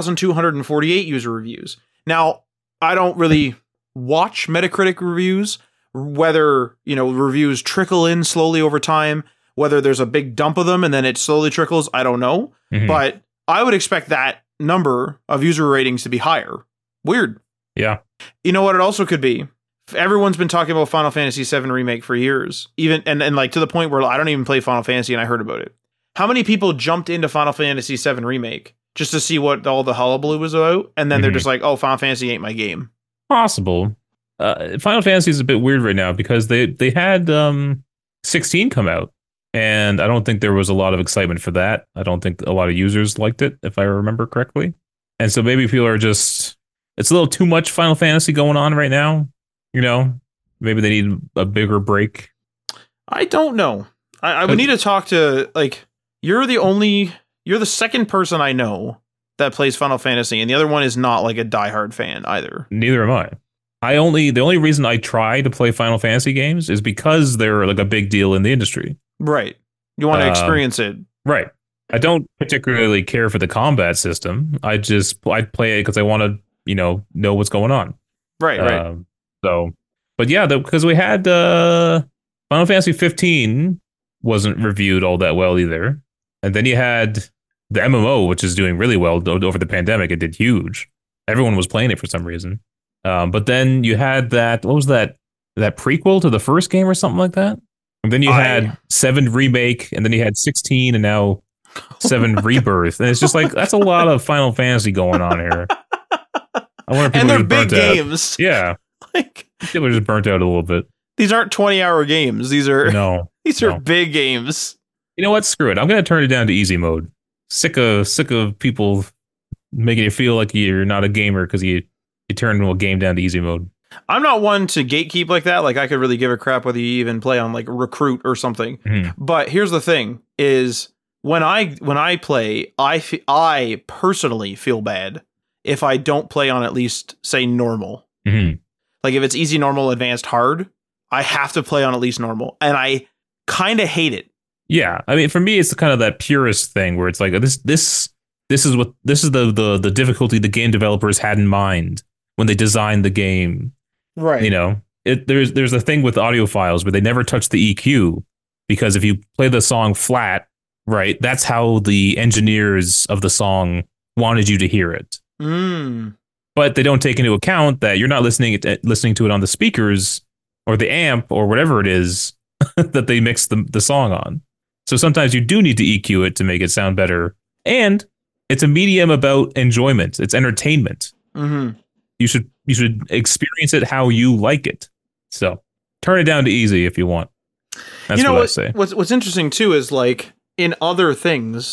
3,248 user reviews. Now, I don't really watch Metacritic reviews, whether, reviews trickle in slowly over time, whether there's a big dump of them and then it slowly trickles, I don't know. Mm-hmm. But I would expect that number of user ratings to be higher. Weird. Yeah. You know what it also could be? Everyone's been talking about Final Fantasy VII Remake for years, even and like to the point where I don't even play Final Fantasy and I heard about it. How many people jumped into Final Fantasy VII Remake just to see what all the hullabaloo was about, and then they're just like, "Oh, Final Fantasy ain't my game." Possible. Final Fantasy is a bit weird right now because they had 16 come out, and I don't think there was a lot of excitement for that. I don't think a lot of users liked it, if I remember correctly. And so maybe people are just, it's a little too much Final Fantasy going on right now. Maybe they need a bigger break. I don't know. I would need to talk to, like, you're the second person I know that plays Final Fantasy, and the other one is not like a diehard fan either. Neither am I. The only reason I try to play Final Fantasy games is because they're like a big deal in the industry. Right. You want to experience it. Right. I don't particularly care for the combat system. I play it because I want to, know what's going on. Right. So, but yeah, because we had Final Fantasy 15 wasn't reviewed all that well either. And then you had the MMO, which is doing really well over the pandemic. It did huge. Everyone was playing it for some reason. But then you had what was that prequel to the first game or something like that? And then you had 7 Remake, and then you had 16, and now 7 Rebirth. And it's just like, that's a lot of Final Fantasy going on here. I wonder if people and they're big games. Yeah. Like, people are just burnt out a little bit. These aren't 20-hour games. These are big games. You know what? Screw it. I'm going to turn it down to easy mode. Sick of people making you feel like you're not a gamer because you turn a game down to easy mode. I'm not one to gatekeep like that. Like, I could really give a crap whether you even play on like Recruit or something. Mm-hmm. But here's the thing: is when I play, I personally feel bad if I don't play on at least say normal. Mm-hmm. Like if it's easy, normal, advanced, hard, I have to play on at least normal, and I kind of hate it. Yeah, I mean, for me, it's kind of that purist thing where it's like this is the difficulty the game developers had in mind when they designed the game. Right. There's a thing with audiophiles where they never touch the EQ because if you play the song flat, right, that's how the engineers of the song wanted you to hear it. Mm. But they don't take into account that you're not listening to it on the speakers or the amp or whatever it is that they mix the song on. So sometimes you do need to EQ it to make it sound better. And it's a medium about enjoyment. It's entertainment. Mm-hmm. You should experience it how you like it. So turn it down to easy if you want. That's what I say. What's interesting too is like in other things,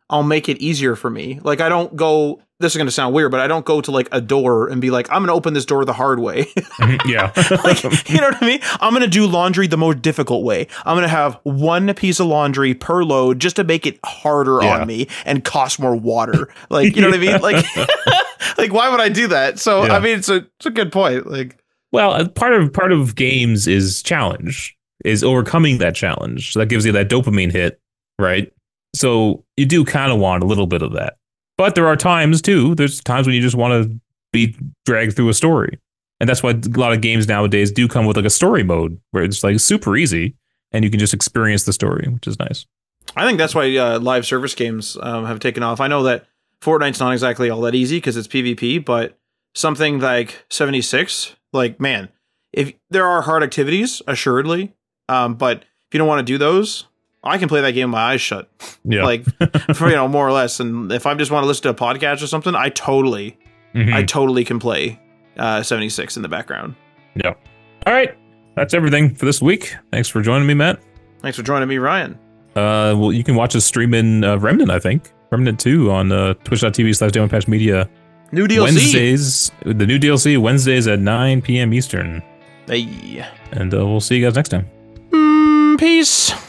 I'll make it easier for me. Like, I don't go, this is going to sound weird, but I don't go to like a door and be like, I'm going to open this door the hard way. Yeah. Like, you know what I mean? I'm going to do laundry the most difficult way. I'm going to have one piece of laundry per load just to make it harder on me and cost more water. Like, you know what I mean? Like, like, why would I do that? So, I mean, it's a good point. Like, well, part of games is challenge, is overcoming that challenge. So that gives you that dopamine hit, right? So you do kind of want a little bit of that. But there are times too. There's times when you just want to be dragged through a story. And that's why a lot of games nowadays do come with like a story mode where it's like super easy and you can just experience the story, which is nice. I think that's why live service games have taken off. I know that Fortnite's not exactly all that easy because it's PvP, but something like 76, like, man, if there are hard activities, assuredly, but if you don't want to do those, I can play that game with my eyes shut. Yeah. Like, for, more or less. And if I just want to listen to a podcast or something, I totally can play 76 in the background. Yeah. All right. That's everything for this week. Thanks for joining me, Matt. Thanks for joining me, Ryan. Well, you can watch us stream in Remnant, I think. Remnant 2 on twitch.tv/DemonPatchMedia. New DLC. Wednesdays, the new DLC, Wednesdays at 9 p.m. Eastern. Hey. And we'll see you guys next time. Peace.